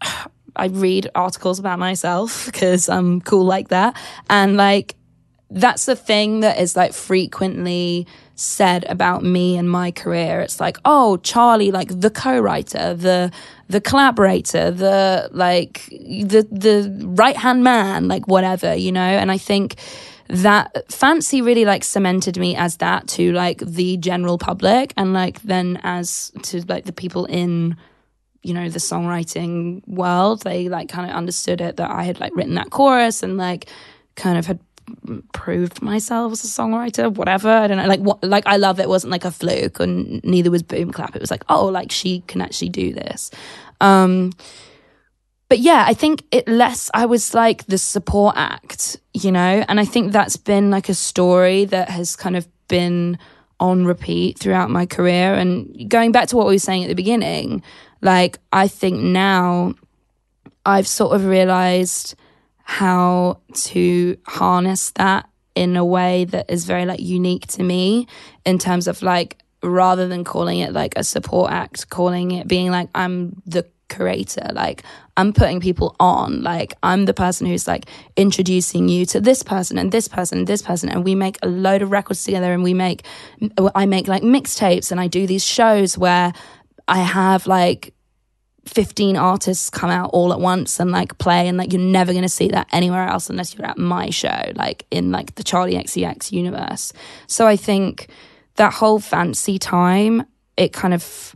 I read articles about myself because I'm cool like that. And like, that's the thing that is like frequently said about me and my career. It's like, oh, Charlie, like the co-writer, the the collaborator, the like the the right-hand man, like whatever, you know? And I think that Fancy really like cemented me as that to like the general public, and like then as to like the people in, you know, the songwriting world. They like kind of understood it, that I had like written that chorus and like kind of had proved myself as a songwriter, whatever. I don't know. Like, what, like I love it wasn't like a fluke, and neither was Boom Clap. It was like, oh, like she can actually do this. Um, but yeah, I think it less, I was like the support act, you know, and I think that's been like a story that has kind of been on repeat throughout my career. And going back to what we were saying at the beginning, like, I think now I've sort of realized how to harness that in a way that is very like unique to me, in terms of like, rather than calling it like a support act, calling it being like, I'm the curator, like I'm putting people on, like I'm the person who's like introducing you to this person and this person and this person, and we make a load of records together, and we make, I make like mixtapes, and I do these shows where I have like fifteen artists come out all at once and like play, and like you're never going to see that anywhere else unless you're at my show, like in like the Charlie X C X universe. So I think that whole Fancy time, it kind of,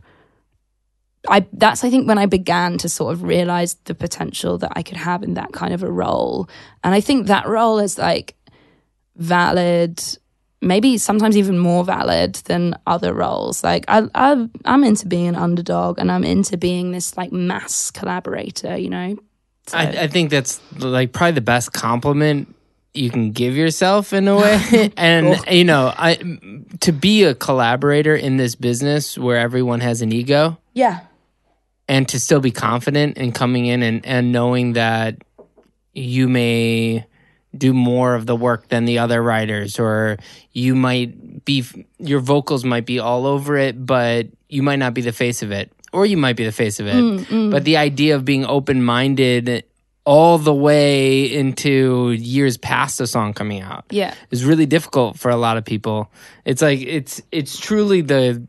I that's I think when I began to sort of realize the potential that I could have in that kind of a role. And I think that role is like valid, maybe sometimes even more valid than other roles. Like I, I, I'm into being an underdog, and I'm into being this like mass collaborator, you know? So. I, I think that's like probably the best compliment you can give yourself in a way. And, cool. you know, I to be a collaborator in this business where everyone has an ego. Yeah. And to still be confident in coming in and, and knowing that you may do more of the work than the other writers, or you might be, your vocals might be all over it, but you might not be the face of it, or you might be the face of it. Mm, mm. But the idea of being open-minded all the way into years past a song coming out, yeah, is really difficult for a lot of people. It's like, it's, it's truly the,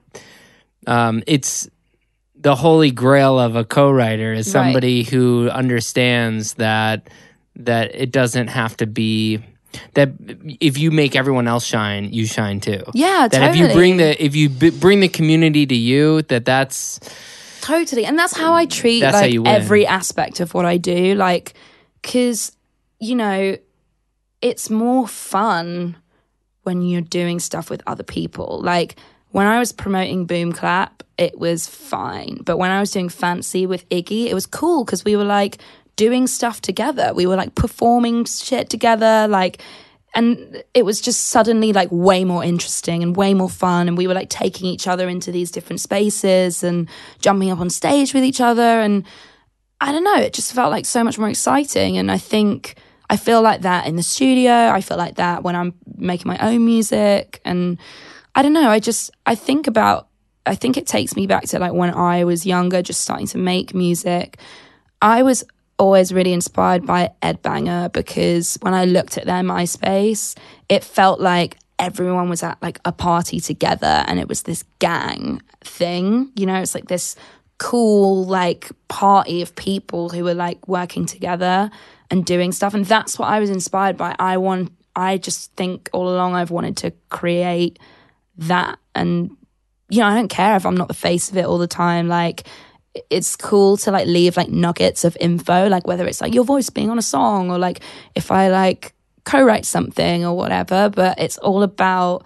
um, it's the holy grail of a co-writer is somebody right. who understands that, that it doesn't have to be that if you make everyone else shine, you shine too. Yeah, that totally. if you bring the if you b- bring the community to you, that that's totally, and that's how I treat that's like how you win. Every aspect of what I do. Like, because you know, it's more fun when you're doing stuff with other people. Like when I was promoting Boom Clap, it was fine, but when I was doing Fancy with Iggy, it was cool because we were like doing stuff together. We were like performing shit together, like, and it was just suddenly like way more interesting and way more fun. And we were like taking each other into these different spaces and jumping up on stage with each other. And I don't know, it just felt like so much more exciting. And I think I feel like that in the studio. I feel like that when I'm making my own music. And I don't know, I just, I think about, I think it takes me back to like when I was younger, just starting to make music. I was always really inspired by Ed Banger, because when I looked at their MySpace, it felt like everyone was at like a party together, and it was this gang thing, you know, it's like this cool like party of people who were like working together and doing stuff. And that's what I was inspired by. I want, I just think all along I've wanted to create that. And, you know, I don't care if I'm not the face of it all the time. Like, it's cool to like leave like nuggets of info, like whether it's like your voice being on a song, or like if I like co-write something or whatever, but it's all about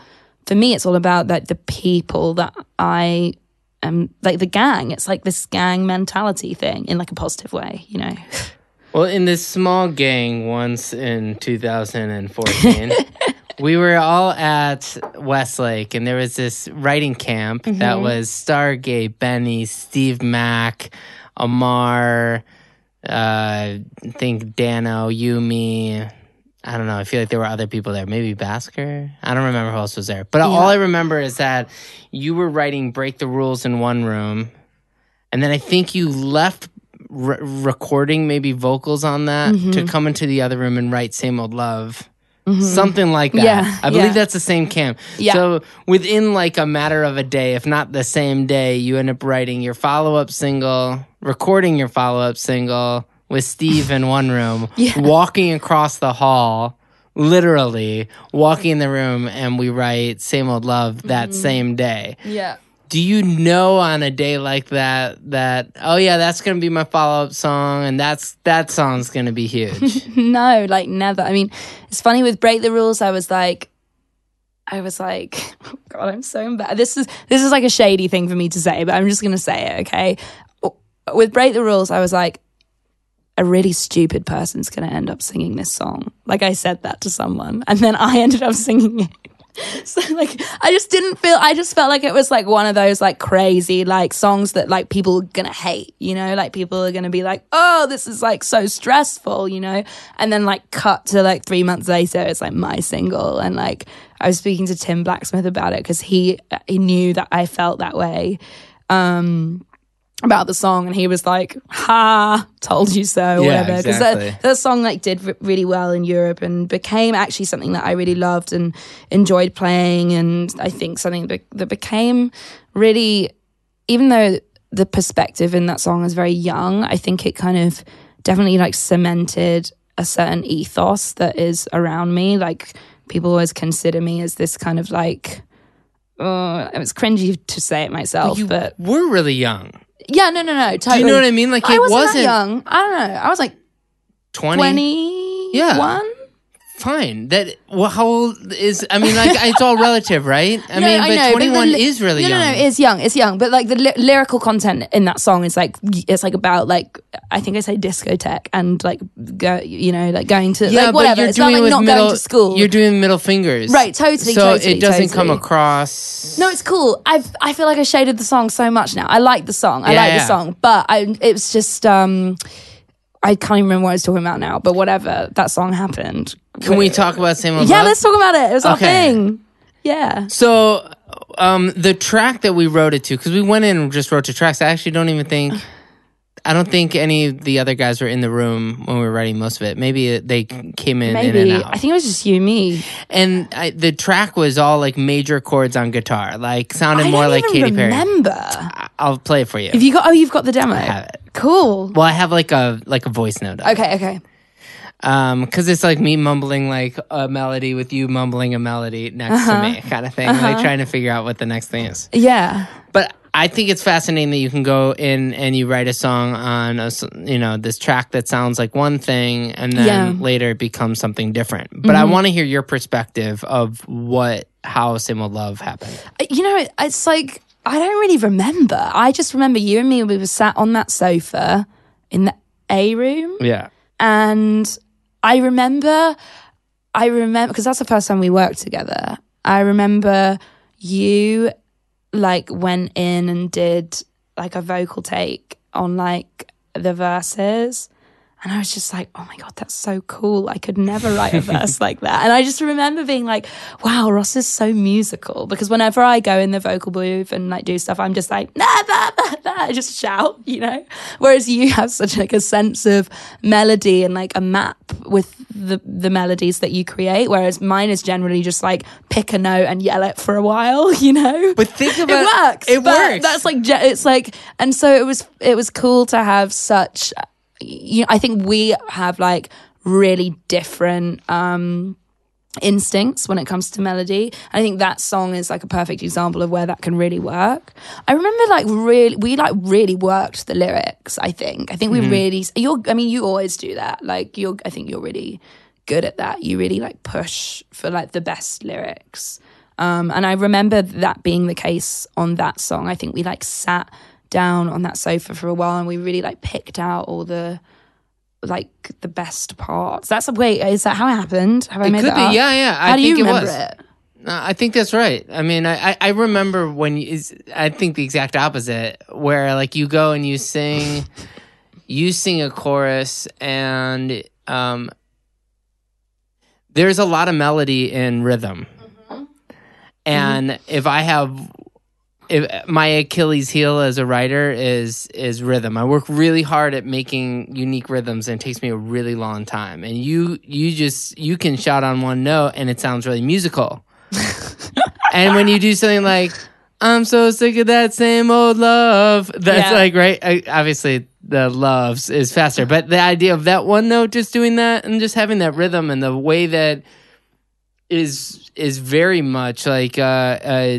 for me, it's all about like the people that I am, like the gang. It's like this gang mentality thing in like a positive way, you know? Well, in this small gang once in two thousand fourteen, we were all at Westlake, and there was this writing camp mm-hmm. that was Stargate, Benny, Steve Mack, Amar, uh, I think Dano, Yumi. I don't know. I feel like there were other people there. Maybe Basker. I don't remember who else was there. But yeah. all I remember is that you were writing Break the Rules in one room, and then I think you left re- recording maybe vocals on that mm-hmm. to come into the other room and write Same Old Love. Mm-hmm. Something like that. Yeah, I believe yeah. that's the same camp. Yeah. So within like a matter of a day, if not the same day, you end up writing your follow-up single, recording your follow-up single with Steve in one room, yeah. walking across the hall, literally walking in the room, and we write Same Old Love that mm-hmm. same day. Yeah. Do you know on a day like that that, oh yeah, that's going to be my follow-up song and that's that song's going to be huge? No, like never. I mean, it's funny with Break the Rules, I was like, I was like, oh God, I'm so embarrassed. This is, this is like a shady thing for me to say, but I'm just going to say it, okay? With Break the Rules, I was like, a really stupid person's going to end up singing this song. Like I said that to someone, and then I ended up singing it. So like I just didn't feel I just felt like it was like one of those like crazy like songs that like people are gonna hate, you know, like people are gonna be like, oh, this is like so stressful, you know, and then like cut to like three months later it's like my single. And like I was speaking to Tim Blacksmith about it because he he knew that I felt that way um about the song, and he was like, ha, told you so, or yeah, whatever. Because exactly. that, that song like did r- really well in Europe and became actually something that I really loved and enjoyed playing. And I think something that, that became really, even though the perspective in that song is very young, I think it kind of definitely like cemented a certain ethos that is around me. Like people always consider me as this kind of like, uh, it was cringy to say it myself, you but we're really young. Yeah, no, no, no, totally. Do you know what I mean? Like, it I wasn't, wasn't that young. I don't know. I was like twenty. twenty-one? Yeah. Fine. That, well, how old is, I mean, like, it's all relative, right? I no, mean, I but know, twenty-one but the, is really no, young. No, no, it's young. It's young. But like the ly- lyrical content in that song is like, it's like about like, I think I say discotheque and like, go, you know, like going to, yeah, like whatever. But you're it's doing not like with not middle, going to school. You're doing middle fingers. Right, totally, so totally, it doesn't totally. come across. No, it's cool. I've, I feel like I shaded the song so much now. I like the song. I yeah, like yeah. the song. But I, it was just, um, I can't even remember what I was talking about now, but whatever, that song happened. Can we talk about Same Old Yeah, Love? let's talk about it. It was our Okay. thing. Yeah. So, um, the track that we wrote it to, because we went in and just wrote two tracks, I actually don't even think, I don't think any of the other guys were in the room when we were writing most of it. Maybe they came in, Maybe. in and out. I think it was just you and me. And I, the track was all like major chords on guitar, like sounded I more don't like even Katy Perry. remember. I- I'll play it for you. Have you got, oh, you've got the demo. I have it. Cool. Well, I have like a like a voice note of it. Okay, okay. Um, because it's like me mumbling like a melody with you mumbling a melody next Uh-huh. to me, kind of thing, like trying to figure out what the next thing is. Yeah. But I think it's fascinating that you can go in and you write a song on a, s- you know, this track that sounds like one thing, and then Yeah. later it becomes something different. But I want to hear your perspective of what how Same Old Love happened. You know, it's like, I don't really remember. I just remember you and me, we were sat on that sofa in the A room. Yeah. And I remember, I remember, because that's the first time we worked together. I remember you like went in and did like a vocal take on like the verses. And I was just like, oh my God, that's so cool. I could never write a verse like that. And I just remember being like, wow, Ross is so musical. Because whenever I go in the vocal booth and like do stuff, I'm just like, nah, nah, nah, nah, I just shout, you know? Whereas you have such like a sense of melody and like a map with the, the melodies that you create. Whereas mine is generally just like pick a note and yell it for a while, you know? But think about it works. It but works. That's like, ge- it's like, and so it was, it was cool to have such, you know, I think we have like really different um, instincts when it comes to melody. I think that song is like a perfect example of where that can really work. I remember like really, we like really worked the lyrics. I think, I think we mm-hmm. really, you're, I mean, you always do that. Like you're, I think you're really good at that. You really like push for like the best lyrics. Um, and I remember that being the case on that song. I think we like sat down on that sofa for a while and we really like picked out all the like the best parts. That's a wait, is that how it happened? Have I It made could that be, up? yeah, yeah. I How do think you it remember was. it? Uh, I think that's right. I mean, I, I, I remember when you, is- I think the exact opposite, where like you go and you sing, you sing a chorus, and um, there's a lot of melody in rhythm. Mm-hmm. And mm-hmm. if I have, if my Achilles heel as a writer is is rhythm. I work really hard at making unique rhythms, and it takes me a really long time. And you you just you can shout on one note, and it sounds really musical. And when you do something like, I'm so sick of that same old love, that's Yeah. like, right? I, obviously, the loves is faster. But the idea of that one note, just doing that and just having that rhythm and the way that is is very much like, uh, uh,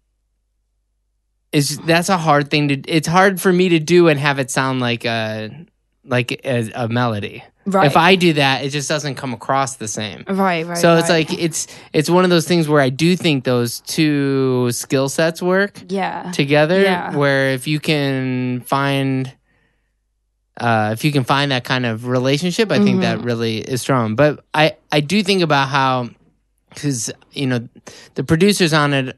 is that's a hard thing to, it's hard for me to do and have it sound like a, like a, a melody. Right. If I do that, it just doesn't come across the same. Right, right. So it's right. like it's it's one of those things where I do think those two skill sets work yeah. together. Yeah. Where if you can find, uh, if you can find that kind of relationship, I think that really is strong. But I I do think about how, because you know the producers on it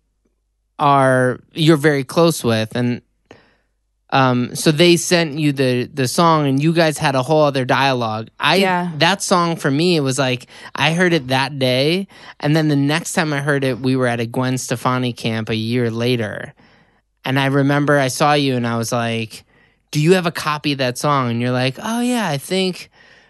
are you're very close with, and Um, so they sent you the the song, and you guys had a whole other dialogue. I Yeah. that song for me, it was like I heard it that day, and then the next time I heard it, we were at a Gwen Stefani camp a year later, and I remember I saw you, and I was like, "Do you have a copy of that song?" And you're like, "Oh yeah, I think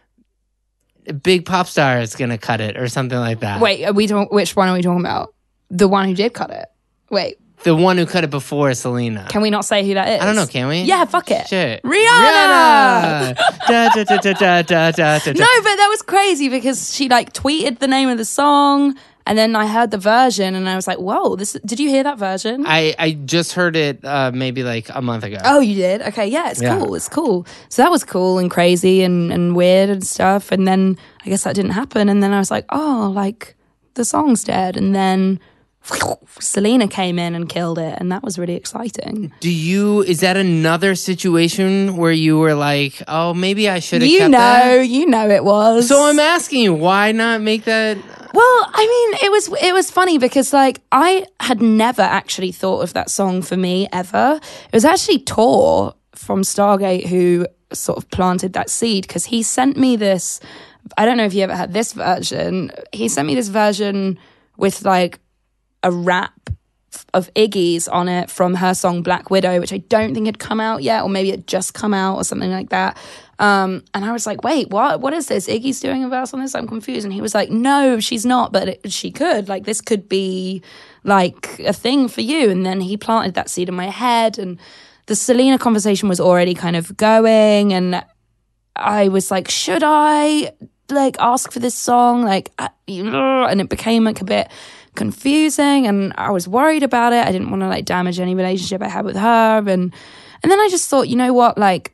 Big Pop Star is gonna cut it or something like that." Wait, are we talking, which one are we talking about? The one who did cut it. Wait, the one who cut it before Selena. can we not say who that is? I don't know, can we? Yeah, fuck it. Shit. Rihanna! Da, da, da, da, da, da, da, da. No, but that was crazy because she like tweeted the name of the song, and then I heard the version, and I was like, "Whoa, this! Did you hear that version?" I, I just heard it uh, maybe like a month ago. Oh, you did? Okay, yeah, it's Yeah. cool. It's cool. So that was cool and crazy and, and weird and stuff. And then I guess that didn't happen. And then I was like, oh, like the song's dead. And then Selena came in and killed it, and that was really exciting. Do you, is that another situation where you were like, oh, maybe I should have You kept know, that? you know it was. So I'm asking you, why not make that? Well, I mean, it was it was funny because like I had never actually thought of that song for me ever. It was actually Tor from Stargate who sort of planted that seed because he sent me this. I don't know if you ever had this version. He sent me this version with like a rap of Iggy's on it from her song Black Widow, which I don't think had come out yet, or maybe it just come out or something like that. Um, and I was like, wait, what? What is this? Iggy's doing a verse on this? I'm confused. And he was like, no, she's not, but it, she could. Like, this could be like a thing for you. And then he planted that seed in my head, and the Selena conversation was already kind of going, and I was like, should I like ask for this song? Like, uh, and it became like a bit confusing, and I was worried about it. I didn't want to like damage any relationship I had with her, and and then I just thought, you know what, like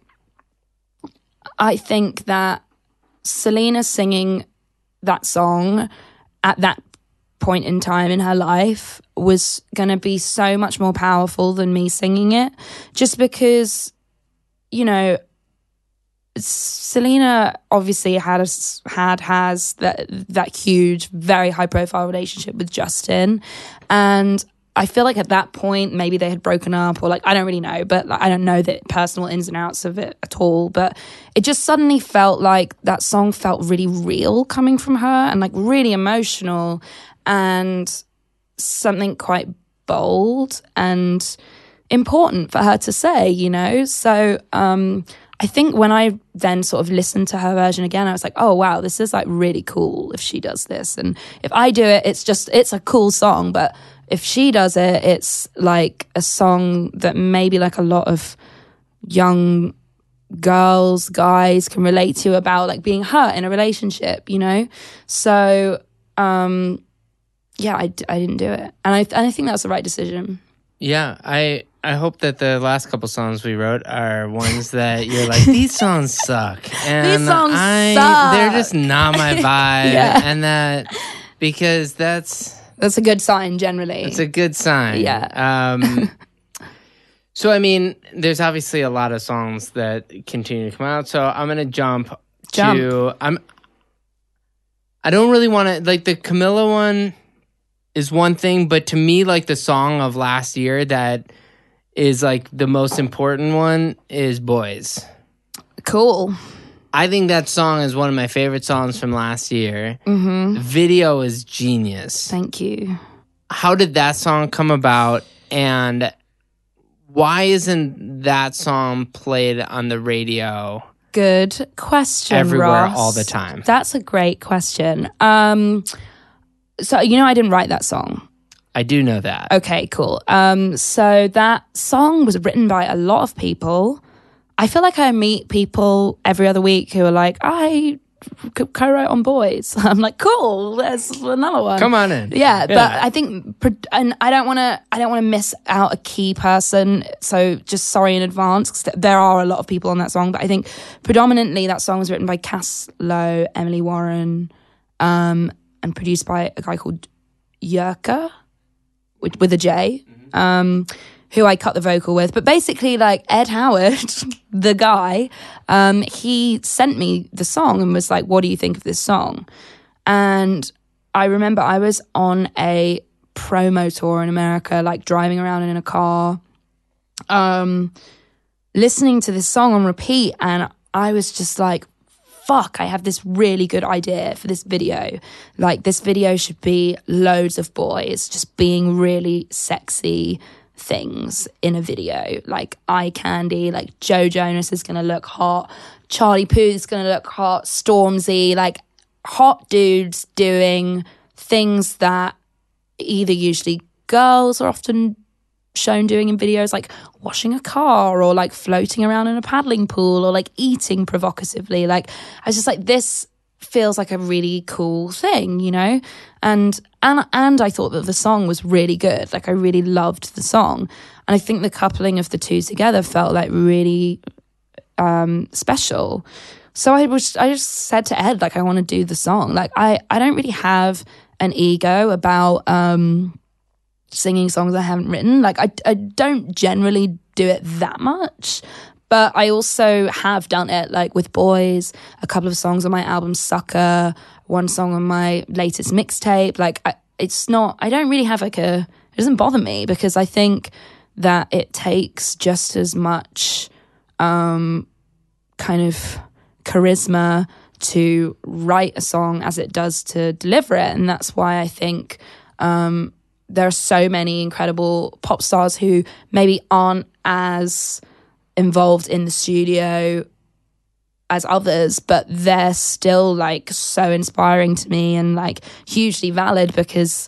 I think that Selena singing that song at that point in time in her life was going to be so much more powerful than me singing it, just because, you know, Selena obviously had a, had has that that huge, very high profile relationship with Justin, and I feel like at that point maybe they had broken up, or like I don't really know, but like, I don't know the personal ins and outs of it at all. But it just suddenly felt like that song felt really real coming from her, and like really emotional, and something quite bold and important for her to say, you know. So um I think when I then sort of listened to her version again, I was like, oh, wow, this is like really cool if she does this. And if I do it, it's just, it's a cool song. But if she does it, it's like a song that maybe like a lot of young girls, guys can relate to about like being hurt in a relationship, you know? So, um, yeah, I, I didn't do it. And I, and I think that was the right decision. Yeah, I I hope that the last couple songs we wrote are ones that you're like, these songs suck. And These songs I, suck. They're just not my vibe. Yeah. And that, because that's, That's a good sign generally. It's a good sign. Yeah. Um, so, I mean, there's obviously a lot of songs that continue to come out. So I'm going to jump, Jump. to... I'm. I don't really want to... Like, the Camilla one is one thing, but to me, like, the song of last year that is, like, the most important one is Boys. Cool. I think that song is one of my favorite songs from last year. Mm-hmm. The video is genius. Thank you. How did that song come about, and why isn't that song played on the radio? Good question, everywhere, Ross. all the time? That's a great question. Um, so, you know, I didn't write that song. I do know that. Okay, cool. Um, so that song was written by a lot of people. I feel like I meet people every other week who are like, I co-wrote on Boys. I'm like, cool, there's another one. Come on in. Yeah, Yeah. but I think, and I don't want to, I don't want to miss out a key person. So just sorry in advance, because there are a lot of people on that song. But I think predominantly that song was written by Cass Lowe, Emily Warren, um, and produced by a guy called Yerka, with, with a J. Um, who I cut the vocal with. But basically, like, Ed Howard, the guy, um, he sent me the song and was like, what do you think of this song? And I remember I was on a promo tour in America, like driving around in a car, um, listening to this song on repeat. And I was just like, fuck, I have this really good idea for this video. Like, this video should be loads of boys just being really sexy things in a video, like eye candy, like Joe Jonas is gonna look hot, Charlie Puth's gonna look hot, Stormzy, like hot dudes doing things that either usually girls are often shown doing in videos, like washing a car or like floating around in a paddling pool or like eating provocatively. Like, I was just like, this feels like a really cool thing, you know? And and and I thought that the song was really good. Like, I really loved the song. And I think the coupling of the two together felt like really um, special. So I was I just said to Ed, like, I want to do the song. Like, I, I don't really have an ego about um, singing songs I haven't written. Like, I, I don't generally do it that much. But I also have done it, like, with Boys, a couple of songs on my album Sucker, one song on my latest mixtape. Like, I, it's not, I don't really have, like, a, it doesn't bother me, because I think that it takes just as much um, kind of charisma to write a song as it does to deliver it. And that's why I think um, there are so many incredible pop stars who maybe aren't as involved in the studio as others, but they're still like so inspiring to me and like hugely valid, because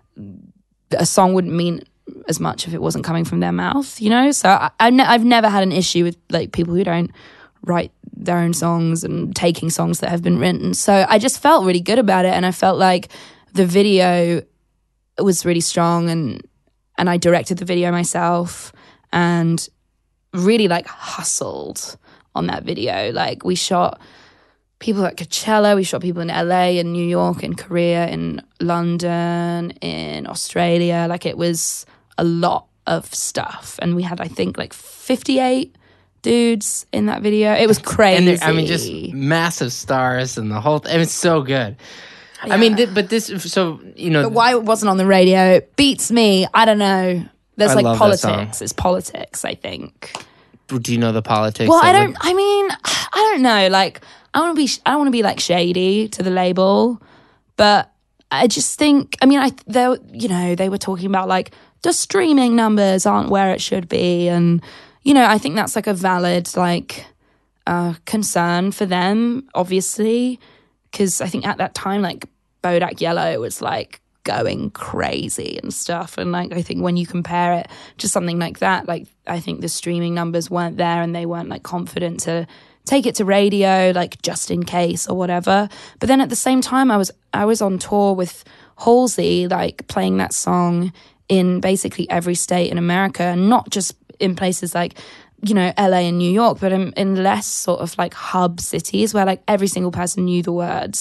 a song wouldn't mean as much if it wasn't coming from their mouth, you know? So I, I ne- I've never had an issue with like people who don't write their own songs and taking songs that have been written. So I just felt really good about it, and I felt like the video was really strong, and and I directed the video myself and really like hustled on that video. Like, we shot people at Coachella, we shot people in L A, in New York, in Korea, in London, in Australia. Like, it was a lot of stuff, and we had, I think, like fifty-eight dudes in that video. It was crazy. And I mean, just massive stars and the whole thing. It's so good. Yeah. I mean, th- but this, so, you know. But why it wasn't on the radio, it beats me. I don't know. There's I like politics. It's politics, I think. Do you know the politics? Well, I don't, would... I mean, I don't know. Like, I want to be, I don't want to be like shady to the label, but I just think, I mean, I, they, you know, they were talking about like the streaming numbers aren't where it should be. And, you know, I think that's like a valid, like, uh, concern for them, obviously. Because I think at that time, like, Bodak Yellow was like going crazy and stuff. And like, I think when you compare it to something like that, like, I think the streaming numbers weren't there and they weren't like confident to take it to radio, like just in case or whatever. But then at the same time, I was, I was on tour with Halsey, like playing that song in basically every state in America, and not just in places like, you know, L A and New York, but in, in less sort of like hub cities where like every single person knew the words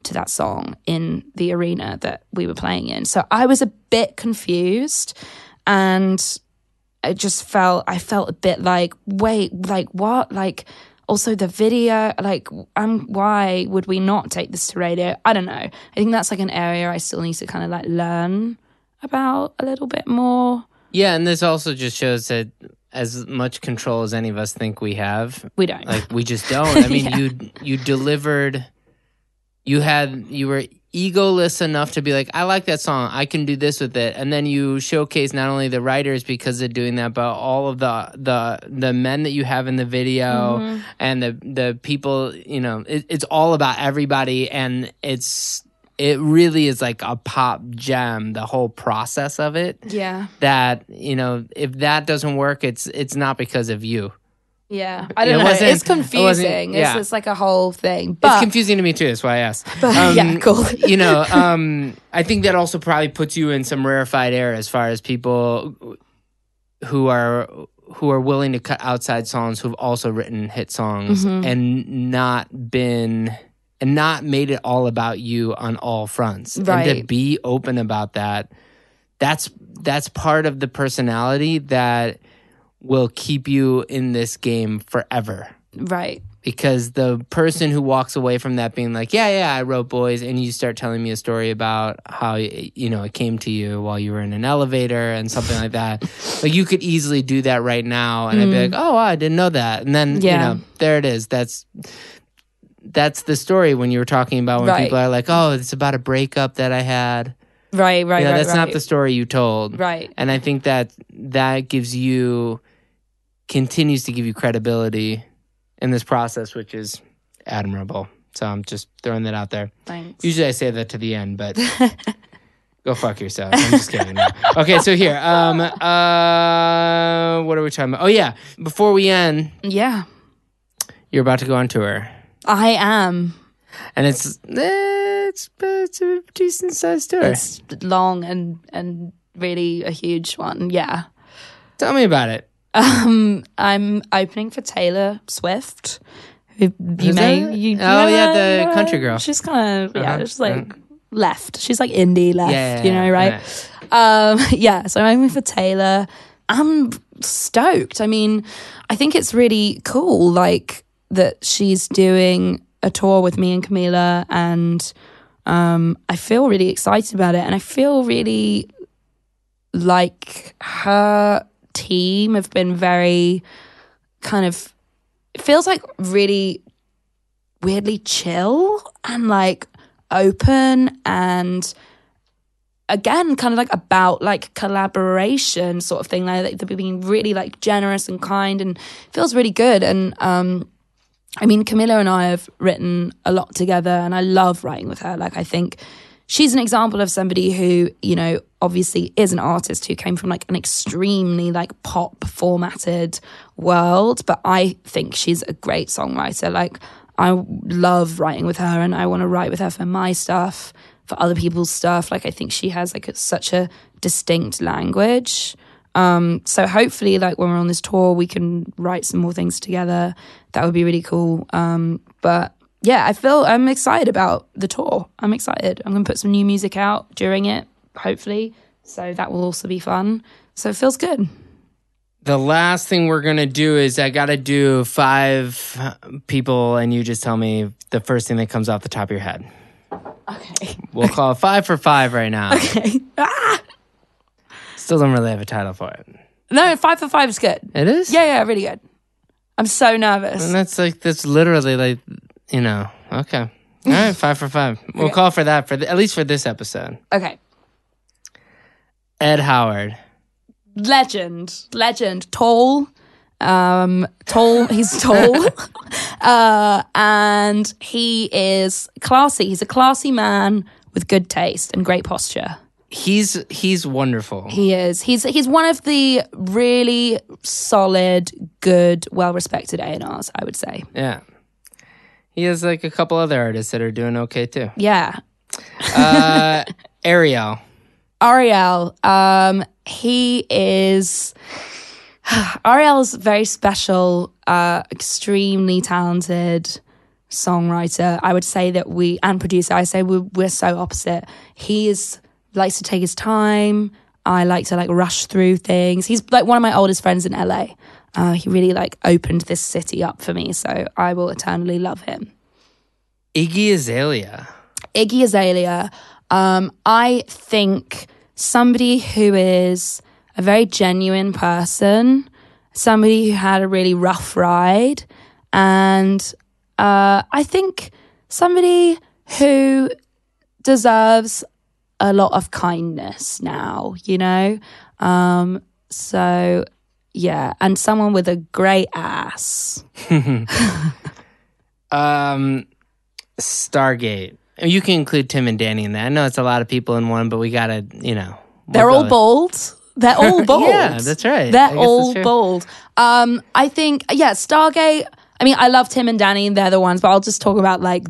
to that song in the arena that we were playing in. So I was a bit confused, and I just felt, I felt a bit like, wait, like what? Like, also the video, like, um, why would we not take this to radio? I don't know. I think that's like an area I still need to kind of like learn about a little bit more. Yeah, and this also just shows that as much control as any of us think we have, we don't. Like, we just don't. I mean, Yeah. you you delivered, you had, you were egoless enough to be like, I like that song, I can do this with it. And then you showcase not only the writers because of doing that, but all of the the the men that you have in the video Mm-hmm. and the the people, you know, it, it's all about everybody, and it's it really is like a pop gem, the whole process of it. Yeah. That, you know, if that doesn't work, it's it's not because of you. Yeah. I don't It know. wasn't- It's it wasn't- confusing. yeah. It's, it's like a whole thing. But It's confusing to me too. That's why I asked. yeah, cool. You know, um, I think that also probably puts you in some rarefied air as far as people who are who are willing to cut outside songs who've also written hit songs Mm-hmm. and not been and not made it all about you on all fronts. And to Right. be open about that, that's that's part of the personality that will keep you in this game forever. Right. Because the person who walks away from that being like, yeah, yeah, I wrote Boys, and you start telling me a story about how, you know, it came to you while you were in an elevator and something like that. Like, you could easily do that right now, and I'd be like, oh, wow, I didn't know that. And then, Yeah. you know, there it is. That's that's the story when you were talking about when Right. people are like, oh, it's about a breakup that I had. Right, right, Yeah, right. that's right. not the story you told. Right. And I think that that gives you, continues to give you credibility in this process, which is admirable. So I'm just throwing that out there. Thanks. Usually I say that to the end, but go fuck yourself. I'm just kidding. No. Okay, so here, um, uh, what are we talking about? Oh yeah, before we end, Yeah. you're about to go on tour, I am. and it's eh, it's, it's a decent sized tour. It's long and and really a huge one. Yeah. Tell me about it. Um, I'm opening for Taylor Swift. Who you Is may, that- you, you Oh, know yeah, her? the You know her? country girl. She's kind of yeah, Uh-huh, just like left. She's like indie left. Yeah, yeah, you know, yeah, right? Um, yeah. So I'm opening for Taylor. I'm stoked. I mean, I think it's really cool, like that she's doing a tour with me and Camila, and um, I feel really excited about it, and I feel really like her team have been very kind of, it feels like really weirdly chill and like open, and again kind of like about like collaboration sort of thing, like they're being really like generous and kind, and feels really good. And um I mean, Camila and I have written a lot together, and I love writing with her. Like, I think she's an example of somebody who, you know, obviously is an artist who came from like an extremely like pop formatted world, but I think she's a great songwriter. Like, I love writing with her, and I want to write with her for my stuff, for other people's stuff. Like, I think she has like a, such a distinct language. Um, so hopefully, like when we're on this tour, we can write some more things together. That would be really cool. Um, but yeah, I feel I'm excited about the tour. I'm excited. I'm going to put some new music out during it, hopefully. So that will also be fun. So it feels good. The last thing we're going to do is I got to do five people, and you just tell me the first thing that comes off the top of your head. Okay. We'll call it five for five right now. Okay. Ah! Still don't really have a title for it. No, five for five is good. It is? Yeah, yeah, really good. I'm so nervous. And that's like, that's literally like, you know, okay. All right, five for five. We'll Okay. call for that, for the, at least for this episode. Okay. Ed Howard. Legend. Legend. Tall. Um, tall. He's tall. uh, and he is classy. He's a classy man with good taste and great posture. He's he's wonderful. He is. He's he's one of the really solid, good, well-respected A and Rs, I would say. Yeah. He has like a couple other artists that are doing okay too. Yeah. Uh, Ariel. Ariel, um, he is... Ariel's very special, uh, extremely talented, songwriter. I would say that we, and producer, I say we're, we're so opposite. He is likes to take his time. I like to like rush through things. He's like one of my oldest friends in L A. Uh, he really like opened this city up for me, so I will eternally love him. Iggy Azalea. Iggy Azalea. Um, I think somebody who is a very genuine person, somebody who had a really rough ride, and uh, I think somebody who deserves a lot of kindness now, you know? Um, so, yeah, and someone with a great ass. um, Stargate. You can include Tim and Danny in that. I know it's a lot of people in one, but we gotta, you know. We'll They're all bold. They're all bold. Yeah, that's right. They're all bold. Um, I think, yeah, Stargate. I mean, I love Tim and Danny, and they're the ones, but I'll just talk about like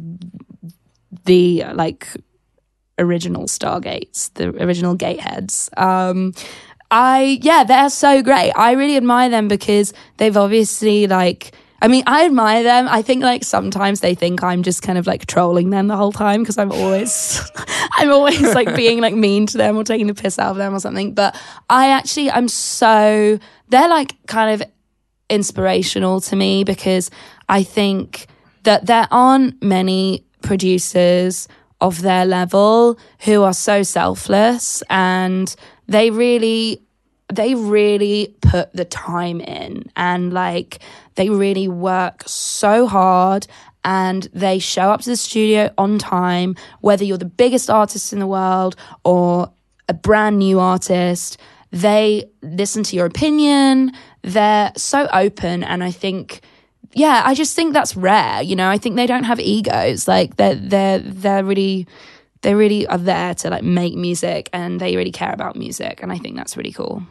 the like original Stargates, the original Gateheads. Um, I yeah, they're so great. I really admire them because they've obviously like. I mean, I admire them. I think like sometimes they think I'm just kind of like trolling them the whole time because I'm always, I'm always like being like mean to them or taking the piss out of them or something. But I actually, I'm so, they're like kind of inspirational to me because I think that there aren't many producers of their level who are so selfless, and they really, they really put the time in, and like they really work so hard, and they show up to the studio on time, whether you're the biggest artist in the world or a brand new artist. They listen to your opinion. They're so open, and I think, yeah, I just think that's rare. You know, I think they don't have egos. Like they're they're they're really they really are there to like make music, and they really care about music, and I think that's really cool.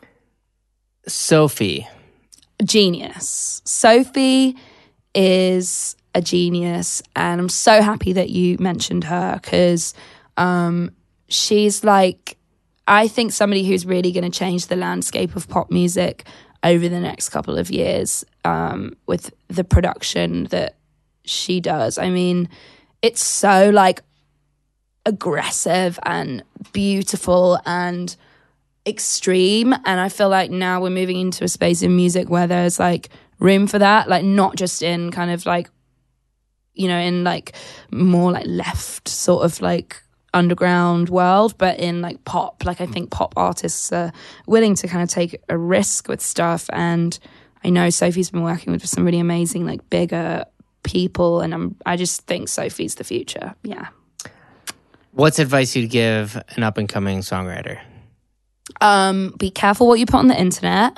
Sophie. Genius. Sophie is a genius, and I'm so happy that you mentioned her because um, she's like, I think somebody who's really going to change the landscape of pop music over the next couple of years um, with the production that she does. I mean, it's so like aggressive and beautiful and extreme, and I feel like now we're moving into a space in music where there's like room for that, like not just in kind of like, you know, in like more like left sort of like underground world, but in like pop. Like I think pop artists are willing to kind of take a risk with stuff, and I know Sophie's been working with some really amazing like bigger people, and I'm I just think Sophie's the future. Yeah. What's advice you'd give an up and coming songwriter? Um, be careful what you put on the internet,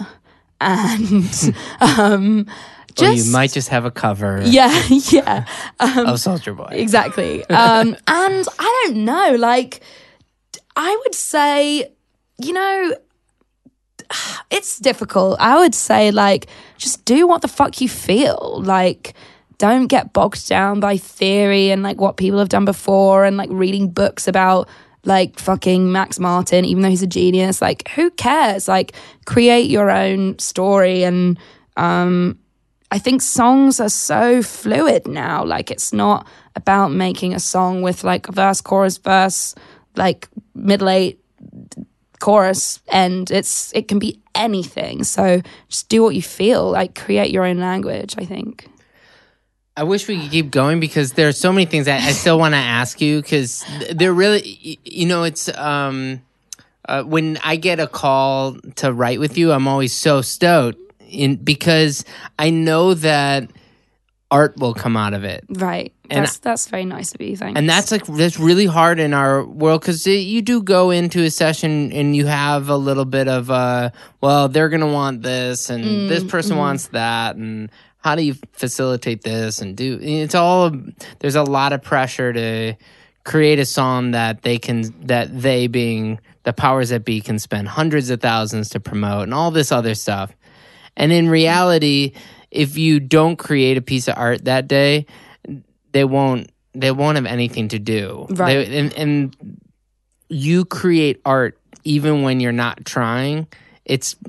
and um, just or you might just have a cover. Yeah, yeah. Um, of Soulja Boy. Exactly. Um, and I don't know, like, I would say, you know, it's difficult. I would say, like, just do what the fuck you feel. Like, don't get bogged down by theory and like what people have done before and like reading books about like fucking Max Martin, even though he's a genius. Like, who cares? Like, create your own story. And um, I think songs are so fluid now. Like, it's not about making a song with like verse, chorus, verse, like middle eight, chorus, and it's it can be anything. So just do what you feel. Like, create your own language, I think. I wish we could keep going because there are so many things that I still want to ask you because they're really, you know, it's um, uh, when I get a call to write with you, I'm always so stoked in because I know that art will come out of it. Right. And that's that's very nice of you. Thanks. And that's like that's really hard in our world because you do go into a session and you have a little bit of uh, well, they're gonna want this and mm, this person mm. wants that and. How do you facilitate this and do it's all there's a lot of pressure to create a song that they can that they being the powers that be can spend hundreds of thousands to promote and all this other stuff. And in reality, if you don't create a piece of art that day, they won't they won't have anything to do. Right. They, and, and you create art even when you're not trying. It's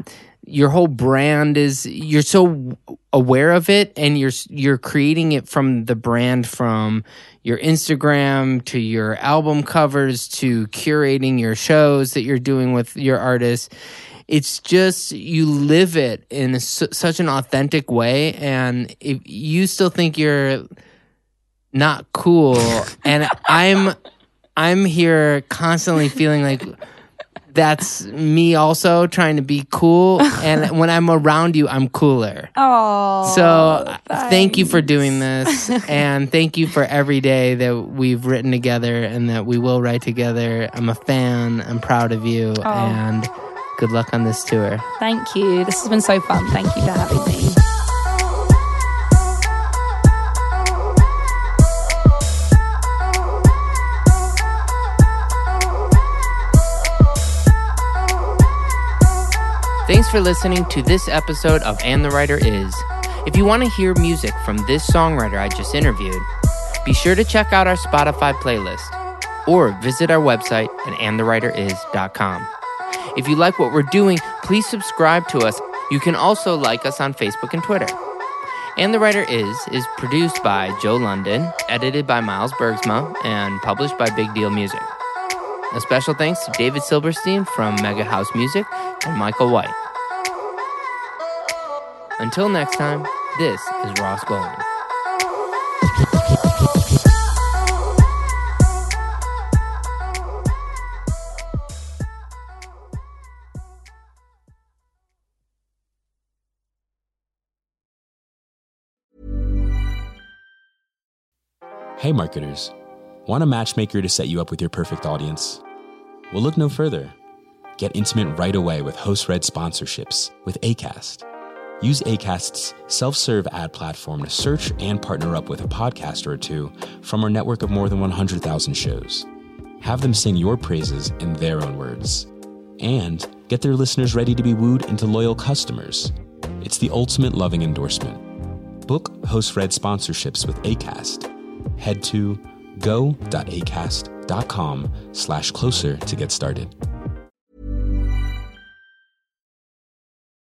your whole brand is, you're so aware of it, and you're you're creating it from the brand, from your Instagram to your album covers to curating your shows that you're doing with your artists. It's just, you live it in a, such an authentic way, and if you still think you're not cool, and I'm I'm here constantly feeling like that's me also trying to be cool, and when I'm around you, I'm cooler. Oh, so thanks. Thank you for doing this, and thank you for every day that we've written together and that we will write together. I'm a fan. I'm proud of you, oh. and good luck on this tour. Thank you. This has been so fun. Thank you for having me. Thanks for listening to this episode of And the Writer Is. If you want to hear music from this songwriter I just interviewed, be sure to check out our Spotify playlist or visit our website at and the writer is dot com. If you like what we're doing, please subscribe to us. You can also like us on Facebook and Twitter. And the Writer Is is produced by Joe London, edited by Miles Bergsma, and published by Big Deal Music. A special thanks to David Silverstein from Mega House Music and Michael White. Until next time, this is Ross Golan. Hey marketers, want a matchmaker to set you up with your perfect audience? Well, look no further. Get intimate right away with host-read sponsorships with Acast. Use Acast's self-serve ad platform to search and partner up with a podcaster or two from our network of more than one hundred thousand shows. Have them sing your praises in their own words. And get their listeners ready to be wooed into loyal customers. It's the ultimate loving endorsement. Book host-read sponsorships with Acast. Head to go.acast.com slash closer to get started.